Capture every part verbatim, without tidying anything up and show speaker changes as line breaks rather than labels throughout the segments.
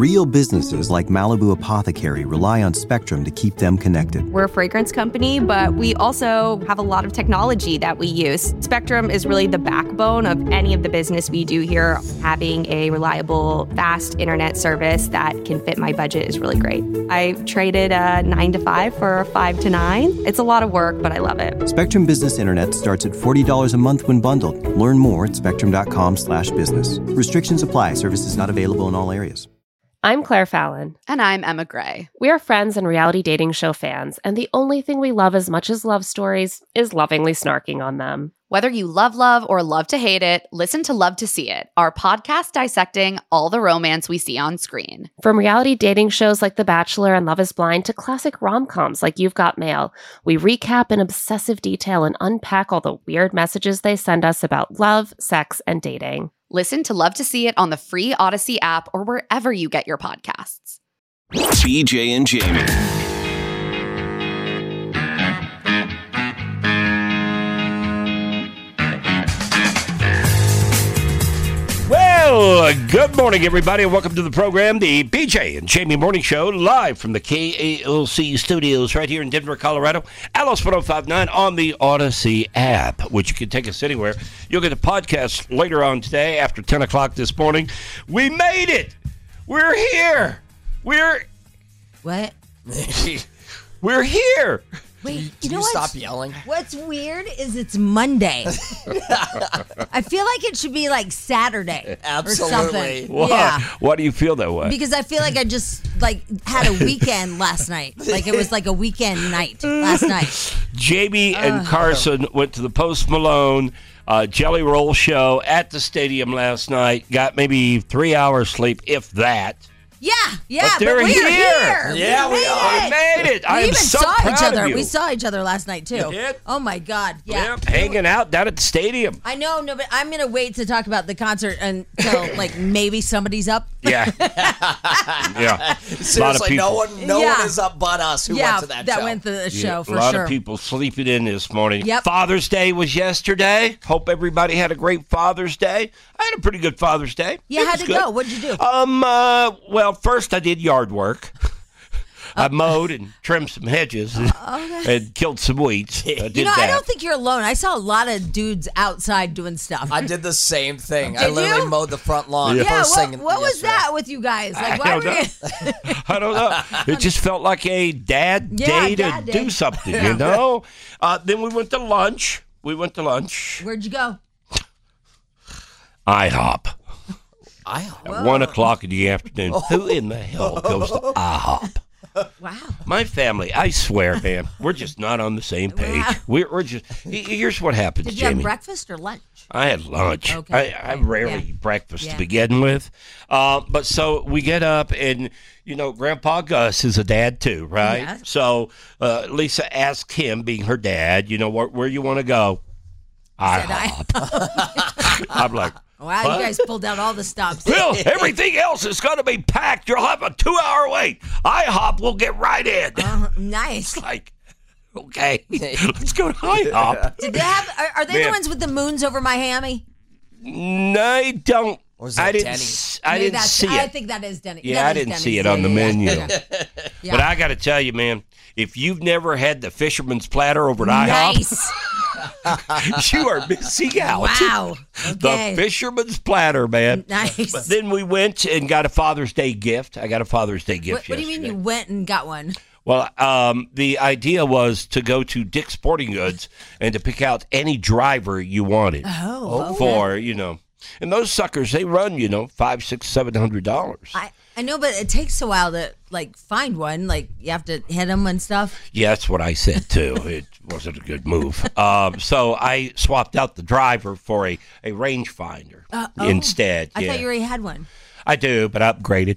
Real businesses like Malibu Apothecary rely on Spectrum to keep them connected.
We're a fragrance company, but we also have a lot of technology that we use. Spectrum is really the backbone of any of the business we do here. Having a reliable, fast internet service that can fit my budget is really great. I traded a nine to five for a five to nine. It's a lot of work, but I love it.
Spectrum Business Internet starts at forty dollars a month when bundled. Learn more at spectrum.com slash business. Restrictions apply. Services not available in all areas.
I'm Claire Fallon.
And I'm Emma Gray.
We are friends and reality dating show fans, and the only thing we love as much as love stories is lovingly snarking on them.
Whether you love love or love to hate it, listen to Love to See It, our podcast dissecting all the romance we see on screen.
From reality dating shows like The Bachelor and Love is Blind to classic rom-coms like You've Got Mail, we recap in obsessive detail and unpack all the weird messages they send us about love, sex, and dating.
Listen to Love to See It on the free Odyssey app or wherever you get your podcasts.
B J and Jamie.
Well, good morning, everybody, and welcome to the program, the B J and Jamie Morning Show, live from the K A L C studios right here in Denver, Colorado. Alice one oh five nine on the Odyssey app, which you can take us anywhere. You'll get the podcast later on today after ten o'clock this morning. We made it! We're here! We're...
What?
We're here!
Wait, you,
Can
know
you
what?
stop yelling?
What's weird is it's Monday. I feel like it should be like Saturday
Absolutely.
or something.
Why?
Yeah,
Why do you feel that way?
because I feel like I just like had a weekend last night. Like it was like a weekend night last night.
Jamie and Carson went to the Post Malone uh, Jelly Roll show at the stadium last night. Got maybe three hours sleep, if that.
Yeah, yeah,
But they're
we're
here.
here.
Yeah, we
made
are.
We
it.
made it. I
We
am
even
so
saw
proud
each other.
of you.
We saw each other last night too.
You did?
Oh my God! Yeah.
Yep, hanging out down at the stadium.
I know, no, but I'm gonna wait to talk about the concert until like maybe somebody's up.
Yeah. yeah.
Seriously, no one, no
Yeah.
one is up but us who
yeah,
went to that, show.
went to the show
Yeah,
for
a lot
sure.
of people sleeping in this morning.
Yep.
Father's Day was yesterday. Hope everybody had a great Father's Day. I had a pretty good Father's Day.
Yeah,
It
how'd
was
it
good.
go? What'd you do?
Um. Uh. Well, first I did yard work. I mowed and trimmed some hedges and,
okay.
and killed some weeds. I did
You know,
that.
I don't think you're alone. I saw a lot of dudes outside doing stuff.
I did the same thing.
Did
I literally
you?
mowed the front lawn
yeah,
first
what,
thing
what was
yesterday.
that with you guys? Like,
I
why
don't
were
know.
you?
I don't know. It just felt like a dad
Yeah,
day to
dad day.
do something, you know? Uh, then we went to lunch. We went to lunch.
Where'd you go?
IHOP.
I
At one o'clock in the afternoon. Who in the hell goes to IHOP?
Wow.
My family, I swear, man, we're just not on the same page.
Wow.
We're, we're just. he- Here's what happens,
Did you
Jamie.
have breakfast or lunch?
I had lunch.
Okay.
I, I
Okay.
rarely
Yeah.
eat breakfast
Yeah.
to begin with. Uh, but so we get up, and, you know, Grandpa Gus is a dad too, right?
Yeah.
So uh, Lisa asked him, being her dad, you know, where, where you want to go?
Said
IHOP. I'm like,
Wow,
What?
you guys pulled out all the stops.
Bill, everything else is going to be packed. You'll have a two-hour wait. IHOP will get right in.
Uh, nice.
Like, okay, let's go to IHOP.
Did they have? Are, are they the
Man.
ones with the moons over Miami?
No, I don't.
Or is that
I didn't.
Denny's?
s- I
Maybe
didn't
that's-
see
I
it.
think that is Denny.
Yeah,
that
I
is
didn't
Denny's.
see it
Yeah,
on the
yeah,
menu.
Yeah. Yeah.
But I got to tell you, man, if you've never had the fisherman's platter over at
Nice.
IHOP, you are missing out.
Wow.
The
Okay.
fisherman's platter, man.
Nice.
But then we went and got a Father's Day gift. I got a Father's Day gift
What, what do you mean
yesterday.
you went and got one?
Well, um, the idea was to go to Dick's Sporting Goods and to pick out any driver you wanted
Oh, okay.
for, you know. And those suckers, they run, you know, five, six, seven hundred dollars.
I, I know, but it takes a while to like find one. Like you have to hit them and stuff.
Yeah, that's what I said too. It wasn't a good move. Um, so I swapped out the driver for a, a rangefinder
Uh, oh.
instead.
I
yeah.
thought you already had one.
I do, but I upgraded.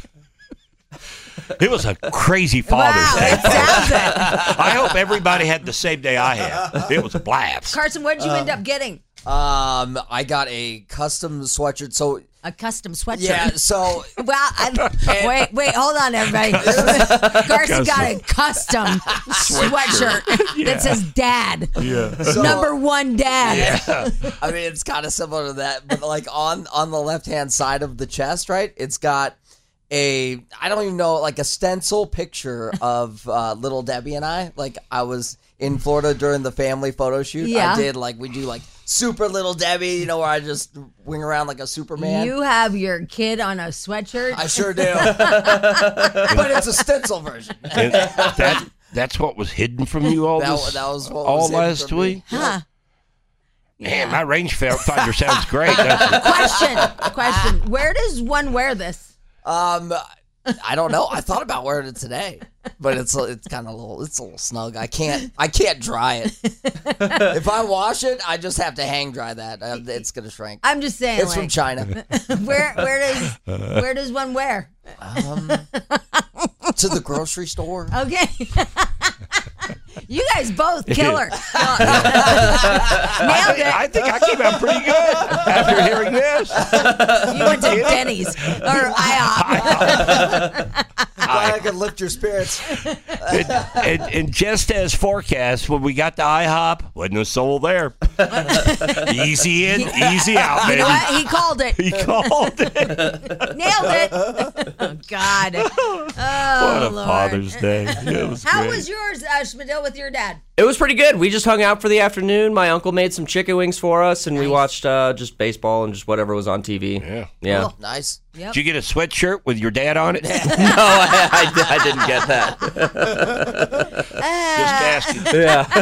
It was a crazy Father's
Wow,
Day.
it sounds it.
I hope everybody had the same day I had. It was a blast.
Carson, what did you end up getting?
Um, I got a custom sweatshirt. So
A custom sweatshirt.
yeah, so
Well, I, wait, wait, hold on, everybody. Carson got a custom sweatshirt that says "Dad."
Yeah.
So-
Number one, Dad.
I mean, it's kind of similar to that, but like on on the left hand side of the chest, right? It's got a, I don't even know, like a stencil picture of uh, Little Debbie and I. Like I was in Florida during the family photo shoot.
Yeah.
I did like, we do like super Little Debbie, you know, where I just wing around like a Superman.
You have your kid on a sweatshirt.
I sure do. But it's a stencil version.
And that that's what was hidden from you all
That-
this
that was what
all
was hidden
last
from me.
week.
Huh.
Man, my rangefinder sounds great. doesn't it?
Question. Question. Where does one wear this?
Um, I don't know. I thought about wearing it today, but it's it's kind of a little it's a little snug. I can't I can't dry it. If I wash it, I just have to hang dry that. Uh, It's gonna shrink.
I'm just saying.
It's
like,
from China.
Where where does where does one wear?
Um, to the grocery store.
Okay. You guys both killer. Nailed
I, think,
it.
I think I came out pretty good after hearing this.
You went to Denny's or IHOP.
Glad I could lift your spirits.
And, and, and just as forecast, when we got to IHOP, wasn't a soul there. Easy in, easy out,
You
baby.
know what? He called it.
He called it.
Nailed it. Oh, God. Oh,
What a
Lord.
Father's Day. It was
How
great.
was yours, uh, Schmidl, with your dad?
It was pretty good. We just hung out for the afternoon. My uncle made some chicken wings for us, and we watched uh, just baseball and just whatever was on T V.
Yeah.
Yeah.
Cool.
Nice.
Yep.
Did you get a sweatshirt with your dad on it?
No, I, I, I didn't get that.
Just asking.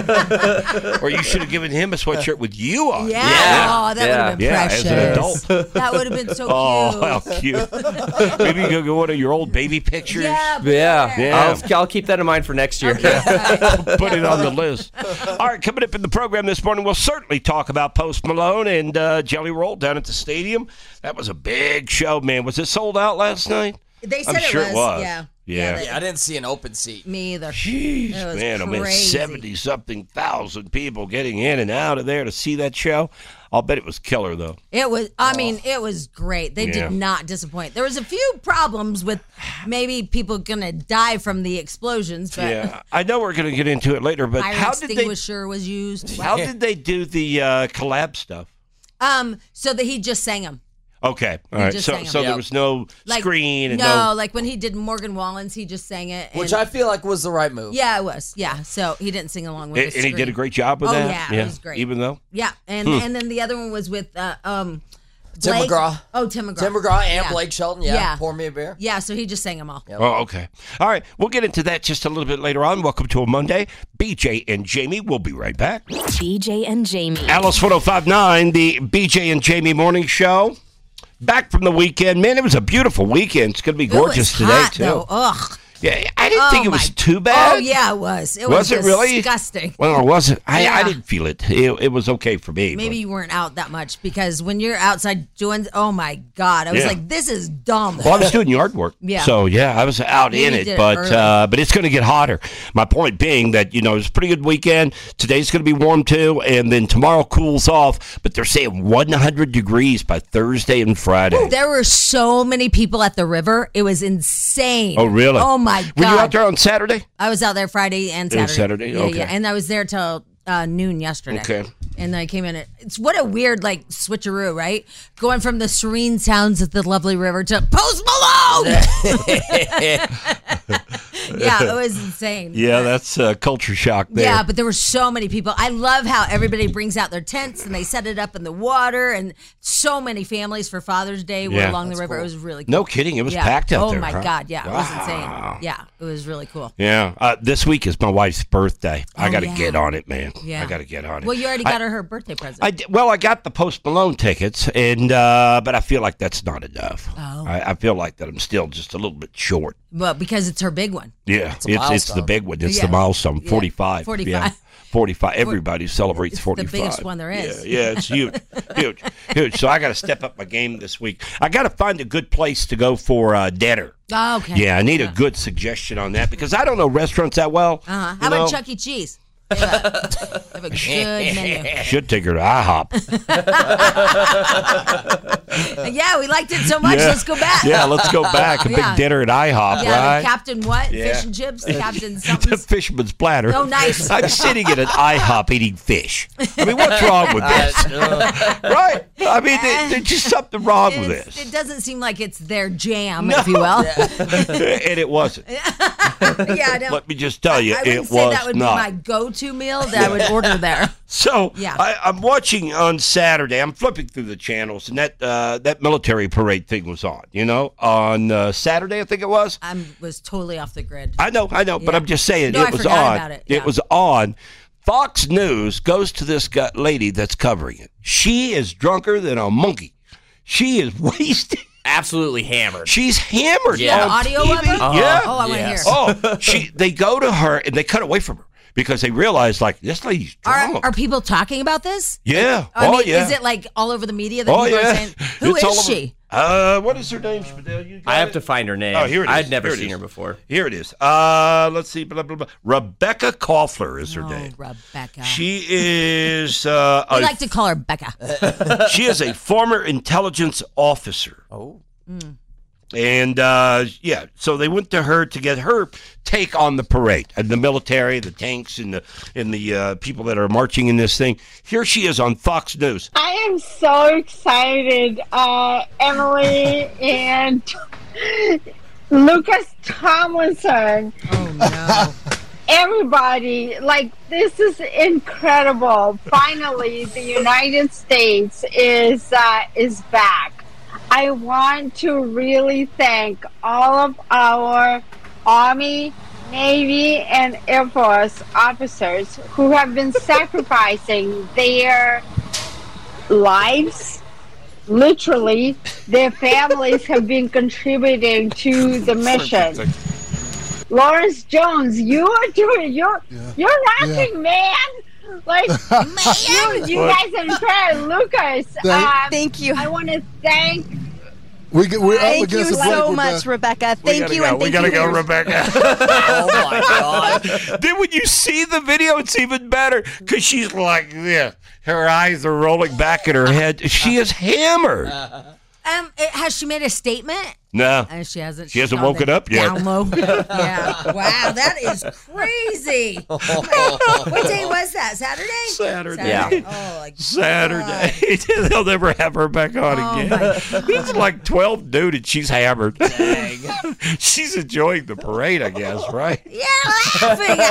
Yeah.
Or you should have given him a sweatshirt with you on it.
Yeah.
Yeah.
Oh, that
Yeah.
would have been
Yeah,
precious.
as an adult.
That would have been so
Oh,
cute.
how cute. Maybe you go go one of your old baby pictures.
Yeah.
Yeah.
Yeah.
I'll, I'll keep that in mind for next year.
Put it on the list. All right, coming up in the program this morning, we'll certainly talk about Post Malone and uh, Jelly Roll down at the stadium. That was a big show, man. Was it sold out last night?
They said
I'm sure
it
it
was.
was.
Yeah.
Yeah.
they-
Yeah, I didn't see an open seat.
Me either.
Jeez,
It was
man, I mean,
crazy.
seventy-something thousand people getting in and out of there to see that show. I'll bet it was killer, though.
It was, I mean, it was great. They
Yeah.
did not disappoint. There was a few problems with maybe people going to die from the explosions, but
Yeah, I know we're going to get into it later, but
fire
how did they
extinguisher was used.
how did they do the uh, collab stuff?
Um, so that he just sang them.
Okay, all right.
just
So,
sang 'em.
so there
Yep.
was no
Like,
screen and
no,
no.
like when he did Morgan Wallens, he just sang it.
Which
and-
I feel like was the right move.
yeah, it was. Yeah, so he didn't sing along with
And,
the
and he did a
screen.
great job with
Oh,
that.
yeah, it was great.
Even though,
Yeah, and
Hmm.
and then the other one was with uh, um
Tim
Blake.
McGraw.
Oh, Tim McGraw.
Tim McGraw and
Yeah.
Blake Shelton. Yeah.
Yeah.
Pour me a beer.
Yeah, so he just sang them all.
oh, okay. All right, we'll get into that just a little bit later on. Welcome to a Monday. B J and Jamie. We'll be right back.
B J and Jamie.
Alice one oh five point nine, the B J and Jamie morning show. Back from the weekend. Man, it was a beautiful weekend. It's going to be gorgeous
it was
today,
hot,
too.
Though. Ugh.
Yeah, I didn't
Oh,
think it was
my-
too bad.
Oh yeah, it was. It
Was
was,
it really?
disgusting.
Well, it wasn't. I, I
Yeah.
didn't feel it. it. It was okay for me.
Maybe
but-
you weren't out that much because when you're outside doing, oh my god, I was
Yeah.
like, this is dumb.
Well, I was doing yard work.
Yeah.
So, yeah, I was out
Maybe
in
you
it,
did it
but
early.
uh, but it's going to get hotter. My point being that, you know, it's a pretty good weekend. Today's going to be warm, too, and then tomorrow cools off, but they're saying one hundred degrees by Thursday and Friday.
There were so many people at the river. It was insane.
Oh, really?
Oh my god.
Were you out there on Saturday?
I was out there Friday and
It
Saturday.
was Saturday?
Yeah,
Okay.
yeah. And I was there till uh, noon yesterday.
Okay.
And then I came in. At, it's what a weird like switcheroo, right? Going from the serene sounds of the lovely river to Post Malone. Yeah, it was insane.
Yeah, that's a culture shock there.
Yeah, but there were so many people. I love how everybody brings out their tents and they set it up in the water, and so many families for Father's Day were
Yeah.
along the river. It was really cool.
No kidding. It was
Yeah.
packed out
oh
there.
my
huh?
god, yeah, it was
Wow.
insane. Yeah, it was really cool.
Yeah. Uh, this week is my wife's birthday. I
Oh,
got to
yeah.
get on it, man.
Yeah.
I got to get on it.
Well, you already
I-
got her her birthday present.
I did, well, I got the Post Malone tickets, and uh, but I feel like that's not enough.
Oh.
I, I feel like that I'm still just a little bit short.
well, because it's her big one.
Yeah,
It's
it's
a
it's, the
milestone.
big one. It's
Yeah.
the milestone.
Yeah.
forty-five.
forty-five.
Yeah. forty-five. Everybody celebrates
it's the
forty-five.
biggest one there is.
Yeah, yeah, it's huge, huge, huge. So I got to step up my game this week. I got to find a good place to go for uh, dinner.
Oh, okay.
Yeah, I need a good suggestion on that because I don't know restaurants that well.
Uh-huh.
you
How about
know.
Chuck E. Cheese? They have a, they have a good menu.
Should take her to IHOP.
Yeah, we liked it so much.
Yeah.
Let's go back.
Yeah, let's go back. A
Yeah.
big dinner at IHOP,
Yeah,
right?
the Captain what?
Yeah.
Fish and chips? Captain
the
something?
fisherman's platter.
Oh, nice.
I'm sitting at an IHOP eating fish. I mean, what's wrong with this? Right? I mean, there, there's just something wrong with
It's-
this.
It doesn't seem like it's their jam, if you will.
And it wasn't.
Yeah, no.
Let me just tell you,
I
it
wouldn't say
was
that would
not.
be my go-to meal that I would order there.
So
Yeah.
I, I'm watching on Saturday. I'm flipping through the channels, and that uh, that military parade thing was on. You know, on uh, Saturday, I think it was.
I was totally off the grid.
I know, I know, but
Yeah.
I'm just saying
No,
it
I
was
forgot
on.
about it. Yeah.
was on. Fox News goes to this guy, lady that's covering it. She is drunker than a monkey. She is wasted.
Absolutely hammered.
She's hammered.
Yeah.
on
Audio
T V.
of her?
Yeah.
Oh, I want to
Yes.
hear.
Oh, she. They go to her and they cut away from her because they realize like this lady's drunk.
Are, are people talking about this?
yeah.
I
oh
mean,
yeah.
is it like all over the media that
oh
people
yeah.
are saying, who
It's all
is
over-
she?
Uh, what is her name? Spadell? You got
I have
it?
to find her name.
Oh, here it is.
I'd never
Here it
seen
is.
her before.
Here it is. Uh, let's see. Blah, blah, blah. Rebecca Koffler is her
Oh,
name.
Rebecca.
She is. Uh,
we
a,
like to call her Becca.
she is a former intelligence officer.
Oh.
And uh, yeah, so they went to her to get her take on the parade and the military, the tanks, and the and the uh, people that are marching in this thing. Here she is on Fox News.
I am so excited, uh, Emily and Lucas Tomlinson.
Oh, no.
Everybody, like, this is incredible. Finally, the United States is uh, is back. I want to really thank all of our Army, Navy, and Air Force officers who have been sacrificing their lives. Literally, their families have been contributing to the mission. Lawrence Jones, you are doing, you're,
Yeah.
you're rocking, man. Like, you, you
What?
guys are incredible. Lucas,
Thank-
um,
Thank you.
I want to thank
We get, we're up
Thank
against
you
the break.
so
We're
much,
done.
Rebecca.
We
Thank
gotta
you,
go.
and
we
thank
gotta
you.
go, Rebecca.
Oh my god.
Then when you see the video, it's even better because she's like this. Her eyes are rolling back in her head. She is hammered.
Um, it- has she made a statement?
No.
Uh, she hasn't.
She hasn't
on the
woken up yet.
Down low. Yeah. Wow, that is crazy. What day was that? Saturday?
Saturday.
Saturday. Oh, like
Saturday. They'll never have her back on
Oh,
again.
my
It's like twelve noon and she's hammered.
Dang.
She's enjoying the parade, I guess, right?
Yeah, laughing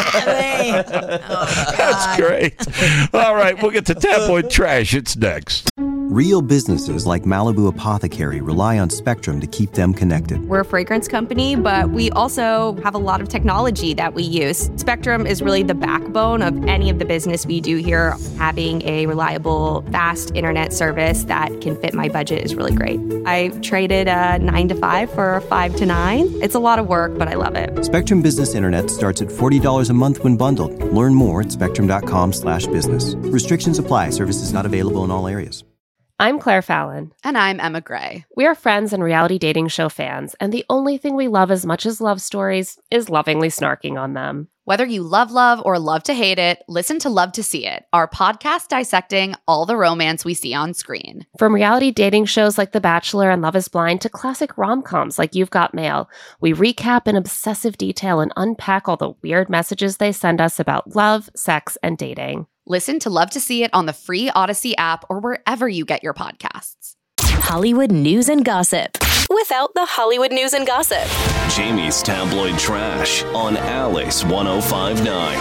at me. Oh,
That's
God.
great. All right, we'll get to tabloid trash. It's next.
Real businesses like Malibu Apothecary rely on Spectrum to keep them connected.
We're a fragrance company, but we also have a lot of technology that we use. Spectrum is really the backbone of any of the business we do here. Having a reliable, fast internet service that can fit my budget is really great. I traded a nine to five for a five to nine. It's a lot of work, but I love it.
Spectrum Business Internet starts at forty dollars a month when bundled. Learn more at spectrum.com slash business. Restrictions apply. Services not available in all areas.
I'm Claire Fallon.
And I'm Emma Gray.
We are friends and reality dating show fans, and the only thing we love as much as love stories is lovingly snarking on them.
Whether you love love or love to hate it, listen to Love to See It, our podcast dissecting all the romance we see on screen.
From reality dating shows like The Bachelor and Love is Blind to classic rom-coms like You've Got Mail, we recap in obsessive detail and unpack all the weird messages they send us about love, sex, and dating.
Listen to Love to See It on the free Odyssey app or wherever you get your podcasts.
Hollywood news and gossip without the Hollywood news and gossip.
Jamie's tabloid trash on Alice one oh five point nine.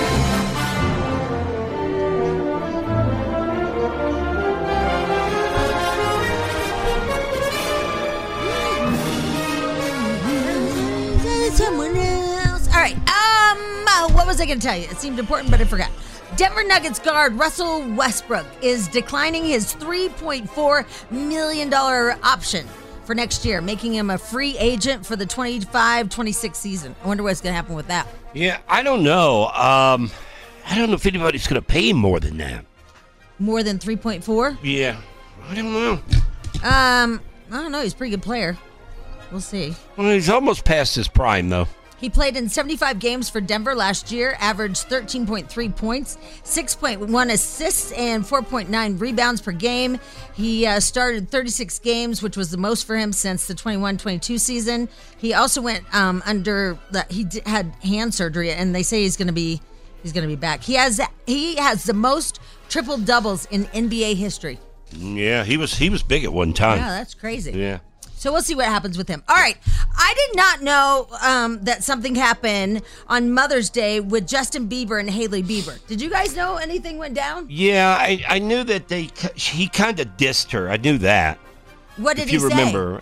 Someone else. All right. Um, uh, what was I going to tell you? It seemed important, but I forgot. Denver Nuggets guard Russell Westbrook is declining his three point four million dollars option for next year, making him a free agent for the twenty-five twenty-six season. I wonder what's going to happen with that.
Yeah, I don't know. Um, I don't know if anybody's going to pay him more than that.
More than three point four?
Yeah, I don't know.
Um, I don't know. He's a pretty good player. We'll see.
Well, he's almost past his prime, though.
He played in seventy-five games for Denver last year, averaged thirteen point three points, six point one assists, and four point nine rebounds per game. He uh, started thirty-six games, which was the most for him since the twenty-one twenty-two season. He also went um, under, the, he d- had hand surgery, and they say he's going to be he's going to be back. He has he has the most triple doubles in N B A history.
Yeah, he was he was big at one time.
Yeah, that's crazy.
Yeah.
So we'll see what happens with him. All right. I did not know um, that something happened on Mother's Day with Justin Bieber and Hailey Bieber. Did you guys know anything went down?
Yeah, I, I knew that they he kind of dissed her. I knew that.
What did
if
he
you
say?
remember.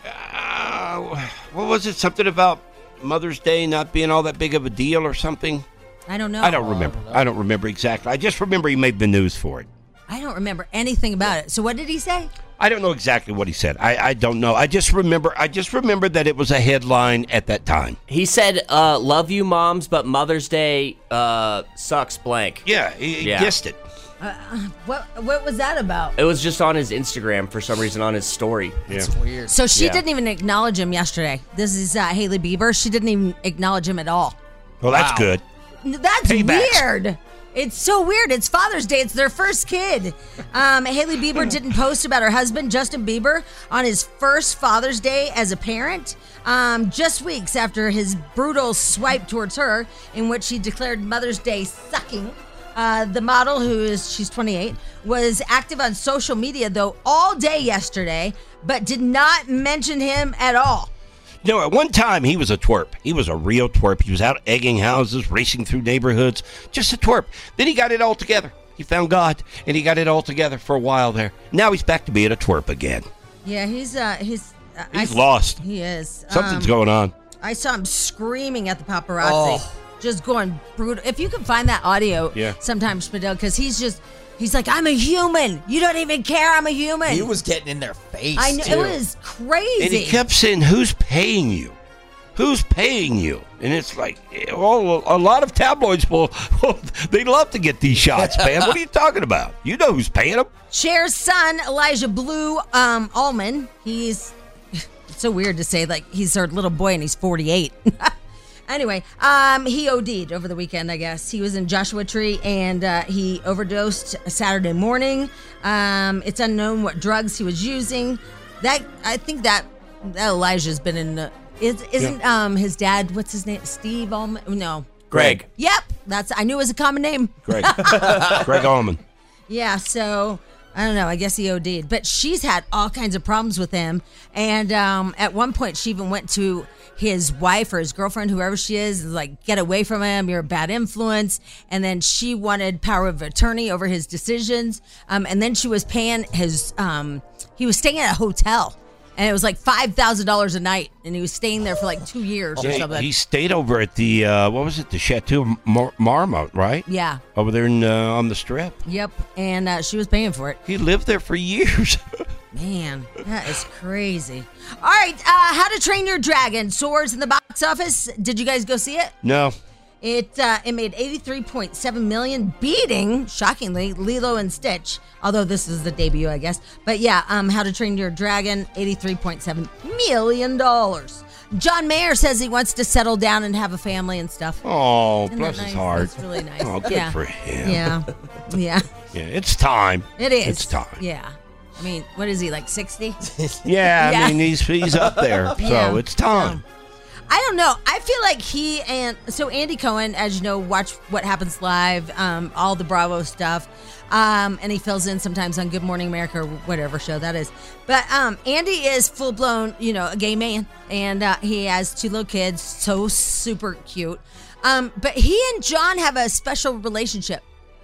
Uh, what was it? Something about Mother's Day not being all that big of a deal or something?
I don't know.
I don't remember. I don't remember exactly. I just remember he made the news for it.
I don't remember anything about it. So what did he say?
I don't know exactly what he said. I, I don't know. I just remember I just remember that it was a headline at that time.
He said, uh, love you, moms, but Mother's Day uh, sucks blank.
Yeah, he, he
Yeah.
dissed it.
Uh, what What was that about?
It was just on his Instagram for some reason on his story.
It's weird.
So she
Yeah.
didn't even acknowledge him yesterday. This is uh, Hailey Bieber. She didn't even acknowledge him at all.
Well, that's
Wow.
good.
That's
Paybacks.
weird. It's so weird. It's Father's Day. It's their first kid. Um, Hailey Bieber didn't post about her husband, Justin Bieber, on his first Father's Day as a parent, um, just weeks after his brutal swipe towards her, in which he declared Mother's Day sucking. Uh, the model, who is, she's twenty-eight, was active on social media, though, all day yesterday, but did not mention him at all.
You know, at one time, he was a twerp. He was a real twerp. He was out egging houses, racing through neighborhoods, just a twerp. Then he got it all together. He found God, and he got it all together for a while there. Now he's back to being a twerp again.
Yeah, he's uh, he's uh,
He's
I-
lost.
He is.
Something's
Um,
going on.
I saw him screaming at the paparazzi,
Oh.
just going brutal. If you can find that audio,
Yeah.
sometimes, Spadil, because he's just, he's like, I'm a human. You don't even care. I'm a human.
He was getting in their face.
I know
too.
it was crazy.
And he kept saying, who's paying you? Who's paying you? And it's like, well, a lot of tabloids will, they love to get these shots, man. What are you talking about? You know who's paying them.
Cher's son, Elijah Blue um, Allman, he's, it's so weird to say, like, he's her little boy and he's forty-eight. Anyway, um, he O D'd over the weekend, I guess. He was in Joshua Tree and uh, he overdosed Saturday morning. Um, it's unknown what drugs he was using. That I think that, that Elijah's been in. Uh, is, isn't um, his dad? What's his name? Steve Allman? No,
Greg.
Yep, that's. I knew it was a common name.
Greg. Greg Allman.
Yeah, so I don't know. I guess he O D'd. But she's had all kinds of problems with him. And um, at one point, she even went to his wife or his girlfriend, whoever she is, and like, get away from him. You're a bad influence. And then she wanted power of attorney over his decisions. Um, and then she was paying his, um, he was staying at a hotel. And it was like five thousand dollars a night. And he was staying there for like two years or
Yeah,
something.
he stayed over at the, uh, what was it, the Chateau Mar- Marmont, right?
Yeah.
Over there in, uh, on the Strip.
Yep. And uh, she was paying for it.
He lived there for years.
Man, that is crazy. All right, uh, How to Train Your Dragon soars in the box office. Did you guys go see it?
No.
It uh, it made eighty-three point seven million dollars, beating, shockingly, Lilo and Stitch. Although this is the debut, I guess. But yeah, um, How to Train Your Dragon, eighty-three point seven million dollars. John Mayer says he wants to settle down and have a family and stuff.
Oh,
Isn't
bless
that
his
nice?
heart.
That's really nice.
Oh, good
Yeah.
for him.
Yeah, yeah,
Yeah, it's time.
it is.
It's time.
Yeah. I mean, what is he, like sixty?
Yeah,
Yeah.
I mean, he's he's up there, so
Yeah.
it's time.
I don't know. I feel like he and so Andy Cohen, as you know, watch What Happens Live, um, all the Bravo stuff, um, and he fills in sometimes on Good Morning America or whatever show that is. But um, Andy is full blown, you know, a gay man, and uh, he has two little kids, so super cute. Um, but he and John have a special relationship.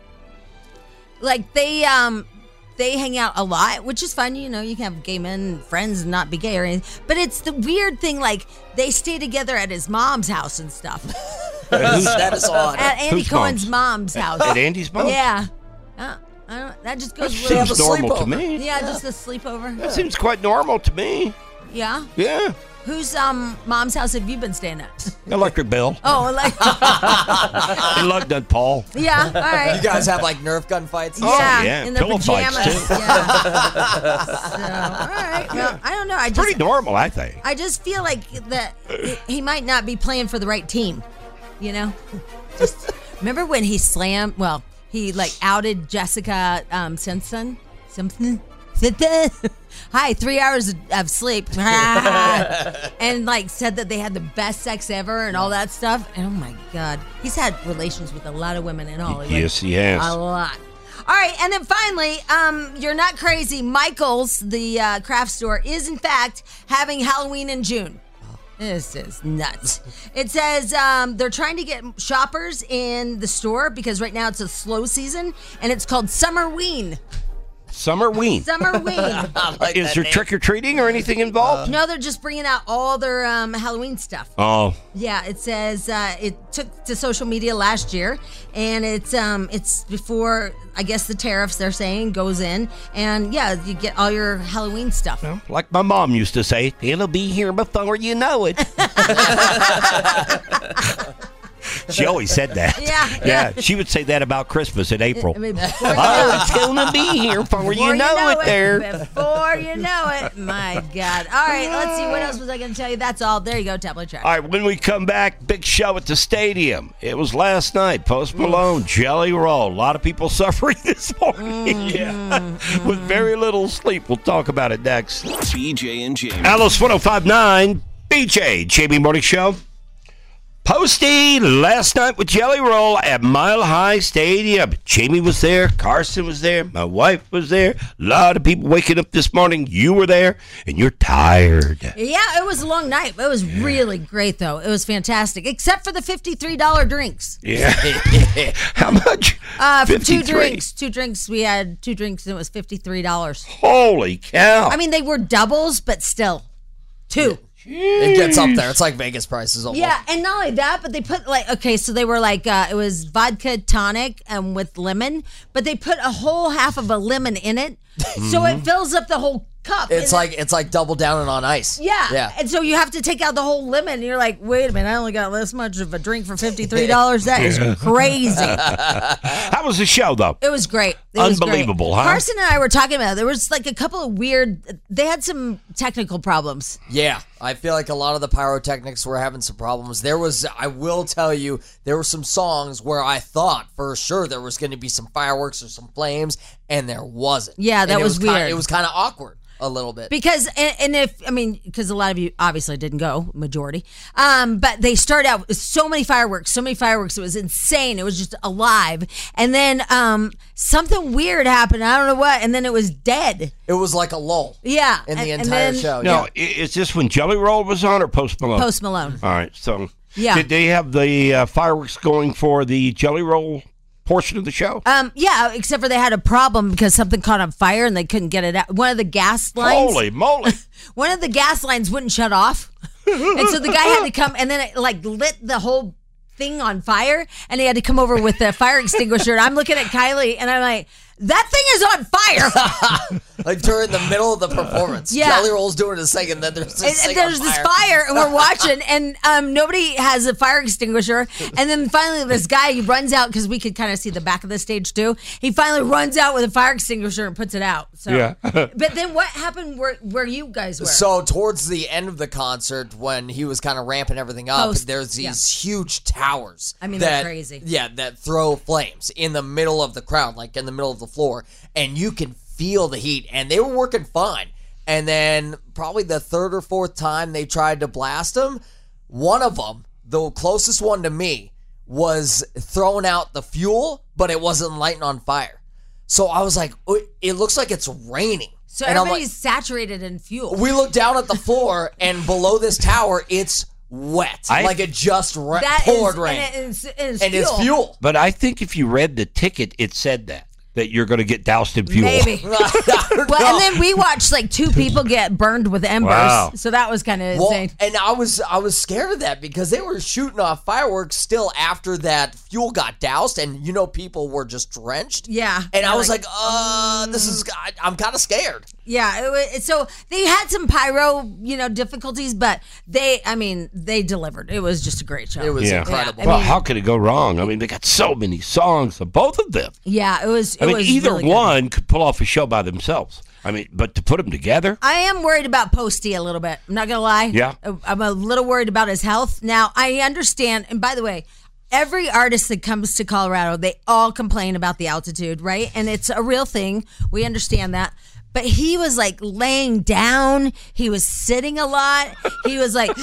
Like they um. They hang out a lot, which is fun. You know, you can have gay men friends and not be gay or anything. But it's the weird thing, like, they stay together at his mom's house and stuff.
That is odd.
At Andy
Whose
Cohen's
mom's?
mom's house.
At Andy's mom's?
Yeah. Uh, I don't, that just
That
goes really...
seems normal to me.
Yeah, just a sleepover.
That seems quite normal to me.
Yeah?
Yeah.
Whose um mom's house have you been staying at?
Electric Bill.
Oh, like
I love that, Paul.
yeah. All right.
You guys have like Nerf gun fights?
Oh,
yeah,
yeah.
in their
Pillow fights,
pajamas.
too.
Yeah. So, all right. Well, I don't know. I just
Pretty normal, I think.
I just feel like that he might not be playing for the right team. You know, just remember when he slammed? Well, he like outed Jessica um, Simpson. Simpson. Hi, three hours of sleep, and like said that they had the best sex ever and all that stuff. And oh my God, he's had relations with a lot of women in Hollywood.
Yes, he has.
A lot. All right, and then finally, um, you're not crazy. Michael's, the uh, craft store, is in fact having Halloween in June. This is nuts. It says um, they're trying to get shoppers in the store because right now it's a slow season, and it's called Summerween.
Summerween.
Summerween.
Like
Is
that
there
name.
trick or treating or anything involved?
No, they're just bringing out all their um, Halloween stuff.
Oh,
Yeah, it says uh, it took to social media last year, and it's um it's before I guess the tariffs they're saying goes in, and yeah, you get all your Halloween stuff.
well, like my mom used to say, it'll be here before you know it. She always said that.
Yeah,
Yeah, she would say that about Christmas in April.
I mean, before you know
Oh,
it.
it's gonna be here before,
Before
you know, it, there.
Before you know it. My God. All right, let's see. What else was I going to tell you? That's all. There you go, Tablet Trash.
All right, when we come back, big show at the stadium. It was last night. Post Malone, Jelly Roll. A lot of people suffering this morning. Yeah, with very little sleep. We'll talk about it next.
B J and Jamie.
Alice one oh five point nine, B J, Jamie Morning Show. Posty last night with Jelly Roll at Mile High Stadium. Jamie was there. Carson was there. My wife was there. A lot of people waking up this morning. You were there, and you're tired.
Yeah, it was a long night. It was really great, though. It was fantastic, except for the fifty-three dollars drinks.
Yeah. How much?
Uh, for two
fifty-three.
drinks. Two drinks. We had two drinks, and it was fifty-three dollars.
Holy cow.
I mean, they were doubles, but still. Two.
It gets up there. It's like Vegas prices almost.
Yeah, and not only that, but they put like, okay, so they were like, uh, it was vodka tonic um, with lemon, but they put a whole half of a lemon in it, so it fills up the whole cup.
It's
And
like it's like double down and on ice.
Yeah.
Yeah.
And so you have to take out the whole lemon. And you're like, wait a minute, I only got this much of a drink for fifty-three dollars. That is crazy.
How was the show, though?
It was great. It was great.
Unbelievable, huh?
Carson and I were talking about it. There was like a couple of weird, they had some technical problems.
Yeah, I feel like a lot of the pyrotechnics were having some problems. There was, I will tell you, there were some songs where I thought for sure there was going to be some fireworks or some flames, and there wasn't.
Yeah, that
And it
was
kinda-
weird.
it was kind of awkward a little bit.
Because, and, and if, I mean, because a lot of you obviously didn't go, majority, um, but they started out with so many fireworks, so many fireworks. It was insane. It was just alive. And then um, something weird happened. I don't know what. And then it was dead.
It was like a lull.
Yeah.
In the
and,
entire
and then,
show.
No,
yeah.
i- is this when Jelly Roll was on or Post Malone?
Post Malone.
All right, so
Yeah.
did they have the uh, fireworks going for the Jelly Roll portion of the show?
Um, yeah, except for they had a problem because something caught on fire and they couldn't get it out. One of the gas lines.
Holy moly.
One of the gas lines wouldn't shut off. And so the guy had to come, and then it like lit the whole thing on fire, and he had to come over with the fire extinguisher. And I'm looking at Kylie, and I'm like, that thing is on fire.
Like during the middle of the performance.
Yeah.
Jelly Roll's doing a second, then there's this
And,
thing
and there's
on
this
fire.
fire, and we're watching, and um, nobody has a fire extinguisher. And then finally, this guy, he runs out because we could kind of see the back of the stage too. He finally runs out with a fire extinguisher and puts it out. So,
Yeah.
but then what happened where where you guys were?
So towards the end of the concert, when he was kind of ramping everything up,
Post-
there's
yeah.
these huge towers.
I mean,
that,
they're crazy.
Yeah, that throw flames in the middle of the crowd, like in the middle of the floor, and you can feel the heat. And they were working fine. And then probably the third or fourth time they tried to blast them, one of them, the closest one to me, was throwing out the fuel, but it wasn't lighting on fire. So I was like, "Oh, it looks like it's raining."
So
And I'm like-
everybody's saturated in fuel.
We look down at the floor, and below this tower, it's wet.
I-
like it just ra-
That
poured
is,
rain.
And, it is, it is
and
fuel.
it's fuel.
But I think if you read the ticket, it said that. that you're going to get doused in fuel.
Maybe. Well, and then we watched like two people get burned with embers.
Wow.
So that was kind of
Well,
insane.
and I was I was scared of that because they were shooting off fireworks still after that fuel got doused, and you know people were just drenched.
Yeah.
And I
They're
was like,
like,
uh, this is I, I'm kind of scared.
Yeah, it was, so they had some pyro, you know, difficulties, but they, I mean, they delivered. It was just a great show.
It was
Yeah.
incredible.
I
Well,
mean-
how could it go wrong? I mean, they got so many songs of both of them.
Yeah, it was. It
I mean,
was
either
really good.
one could pull off a show by themselves. I mean, but to put them together,
I am worried about Posty a little bit. I'm not gonna lie.
Yeah.
I'm a little worried about his health. Now I understand, and by the way, every artist that comes to Colorado, they all complain about the altitude, right? And it's a real thing. We understand that. But he was like laying down. He was sitting a lot. He was like,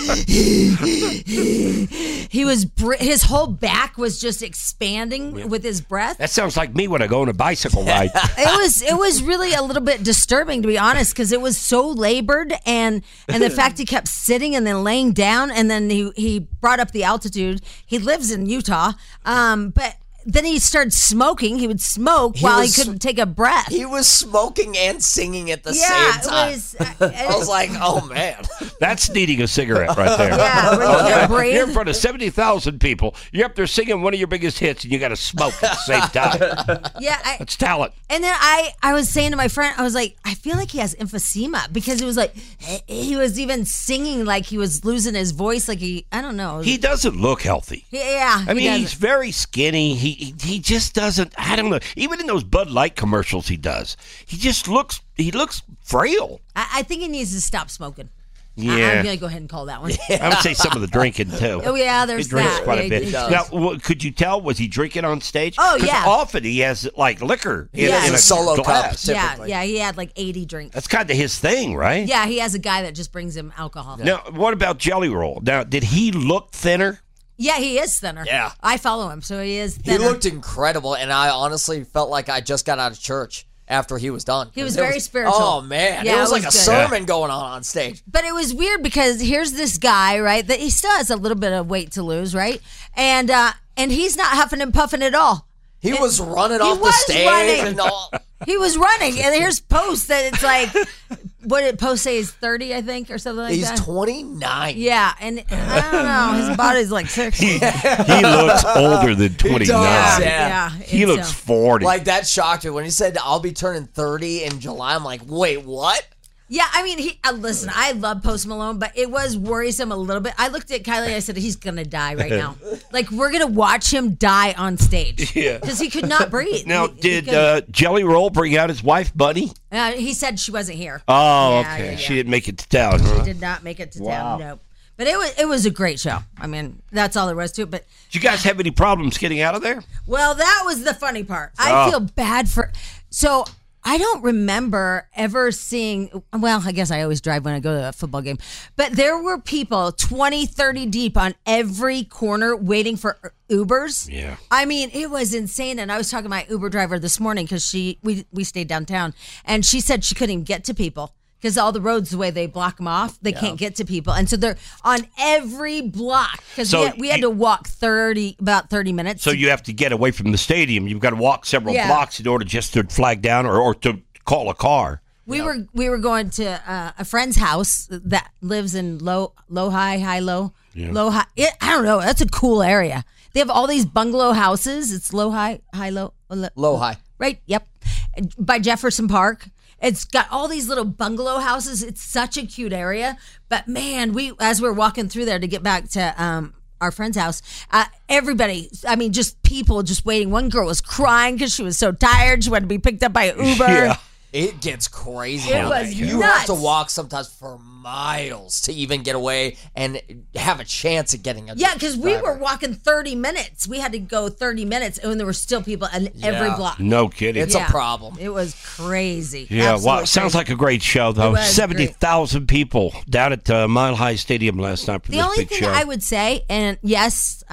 he was, br- his whole back was just expanding with his breath.
that sounds like me when I go on a bicycle ride.
It was, it was really a little bit disturbing, to be honest, because it was so labored, and and the fact he kept sitting and then laying down, and then he he brought up the altitude. He lives in Utah, um, but. Then he started smoking. He would smoke
He
while
was-
he couldn't take a breath.
He was smoking and singing at the
Yeah,
same
it
time.
was,
I was like, oh man.
That's needing a cigarette right there.
Yeah, where you can't breathe.
You're in front of seventy thousand people. You're up there singing one of your biggest hits, and you got to smoke at the same time.
Yeah, I,
That's talent.
and then I, I was saying to my friend, I was like, I feel like he has emphysema because it was like he was even singing like he was losing his voice, like he, I don't know.
He doesn't look healthy.
yeah,
I
he
mean,
doesn't.
he's very skinny. He, he he just doesn't. I don't know. Even in those Bud Light commercials, he does. He just looks. He looks frail.
I, I think he needs to stop smoking. I,
Yeah.
I'm gonna go ahead and call that one.
I would say some of the drinking too.
Oh yeah, there's
He drinks
that.
quite
Yeah,
a bit.
he does.
Now, w- could you tell? Was he drinking on stage?
Oh,
'Cause
yeah.
often he has like liquor in,
Yeah.
in a,
a solo cup.
glass.
Yeah, yeah, he had like eighty drinks.
That's kind of his thing, right?
Yeah, he has a guy that just brings him alcohol.
Now, what about Jelly Roll? Now, did he look thinner?
Yeah, he is thinner.
Yeah.
I follow him, so he is
He
thinner.
looked incredible, and I honestly felt like I just got out of church after he was done.
He was
It
very spiritual.
Oh man,
Yeah,
it was
it
like
was
a
good.
sermon going on on stage.
But it was weird because here's this guy, right? That he still has a little bit of weight to lose, right? And uh and he's not huffing and puffing at all.
He was running
he
off the
was
stage
running.
and all.
He was running, and here's Post that it's like, what did Post say? Is thirty, I think, or something like
He's
that.
twenty-nine.
Yeah, and I don't know, his body's like sixty.
He, he looks older than twenty-nine.
does,
yeah.
He
and
looks
so-
forty.
Like that shocked me when he said I'll be turning thirty in July. I'm like, wait, what?
Yeah, I mean, he. Uh, listen, I love Post Malone, but it was worrisome a little bit. I looked at Kylie. I said, "He's gonna die right now. Like we're gonna watch him die on stage.
Yeah.
because he could not breathe.
now,
He- he
did
couldn't-
uh, Jelly Roll bring out his wife, Bunny?
Uh, he said she wasn't here.
Oh,
Yeah,
okay.
yeah, yeah.
She didn't make it to town, huh?
She did not make it to
Wow.
town. Nope. But it was it was a great show. I mean, that's all there was to it. But
Did you guys have any problems getting out of there?
well, that was the funny part. I
Oh.
feel bad for. So I don't remember ever seeing. Well, I guess I always drive when I go to a football game. But there were people twenty, thirty deep on every corner waiting for Ubers.
Yeah.
I mean, it was insane. And I was talking to my Uber driver this morning because she we we stayed downtown, and she said she couldn't even get to people. Because all the roads, the way they block them off, they can't get to people, and so they're on every block. Because
So
we, had, we had
you-
to walk thirty, about thirty minutes.
So
to-
you have to get away from the stadium. You've got to walk several
Yeah.
blocks in order just to flag down or, or to call a car.
We were we were going to uh, a friend's house that lives in low low high high low low high. It, I don't know. That's a cool area. They have all these bungalow houses. It's low high high low low,
Low high.
right. Yep, by Jefferson Park. It's got all these little bungalow houses. It's such a cute area. But man, we as we're walking through there to get back to um, our friend's house, uh, everybody, I mean, just people just waiting. One girl was crying because she was so tired. She wanted to be picked up by an Uber.
Yeah.
It gets crazy.
It
down
was
there. You
nuts.
have to walk sometimes for miles to even get away and have a chance at getting a
Yeah, because we
driver.
were walking thirty minutes. We had to go thirty minutes, and there were still people on every
Yeah.
block.
No kidding.
It's
Yeah.
a problem.
It was crazy.
Yeah,
Absolute
wow. Sounds
crazy.
like a great show, though.
It was
seventy thousand people down at uh, Mile High Stadium last night for
The
this
only
big
thing
show.
I would say, and yes, I'm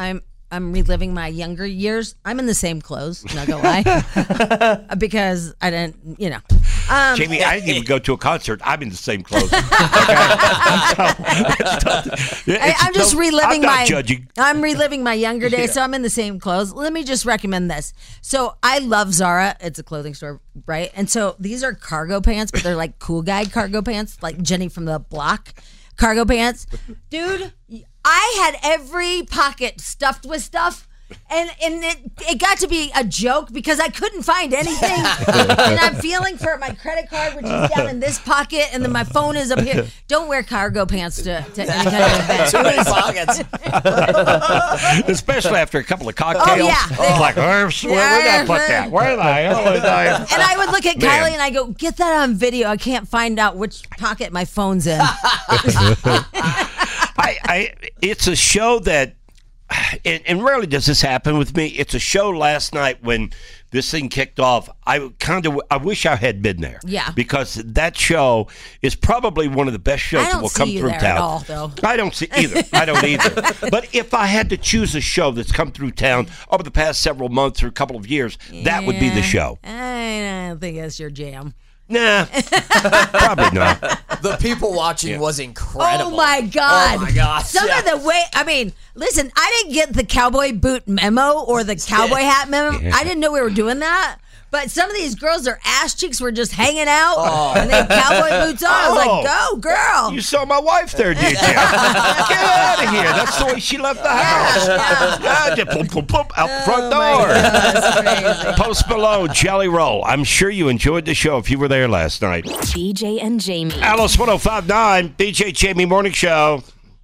I'm reliving my younger years. I'm in the same clothes, not gonna lie, because I didn't, you know. Um,
Jamie, I didn't even go to a concert. I'm in the same clothes. Okay?
I, I'm just reliving
I'm not
my.
judging.
I'm reliving my younger days,
Yeah.
so I'm in the same clothes. Let me just recommend this. So I love Zara. It's a clothing store, right? And so these are cargo pants, but they're like cool guy cargo pants, like Jenny from the Block cargo pants, dude. I had every pocket stuffed with stuff. And and it, it got to be a joke because I couldn't find anything. And I'm feeling for my credit card, which is down in this pocket, and then my phone is up here. Don't wear cargo pants to, to any kind of event.
Too many pockets.
Especially after a couple of cocktails.
Oh, yeah.
It's like, where, where did I put that? Where the hell did I?
And I would look at
Man.
Kylie and I go, get that on video. I can't find out which pocket my phone's in.
I, I, it's a show that, and, and rarely does this happen with me. It's a show last night when this thing kicked off. I kind of, I wish I had been there.
Yeah.
Because that show is probably one of the best shows
I
that
don't
will
see
come
you
through
there
town.
at all, though.
I don't see either. I don't either. But if I had to choose a show that's come through town over the past several months or a couple of years, that would be the show.
I don't think that's your jam.
Nah, probably not.
The people watching
Yeah.
was incredible.
Oh my god!
Oh my god!
Some
yeah.
of the way, I mean, listen, I didn't get the cowboy boot memo or the cowboy hat memo.
Yeah.
I didn't know we were doing that. But some of these girls, their ass cheeks were just hanging out,
Oh.
and they had cowboy boots on. I was like, "Go, girl!"
You saw my wife there, did you? Get out of here. That's the way she left the house. Yeah, just boom, boom, boom, out the front
Oh my
door.
God, that's crazy.
Post Malone, Jelly Roll. I'm sure you enjoyed the show if you were there last night.
B J and Jamie.
Alice one oh five point nine, B J Jamie Morning Show.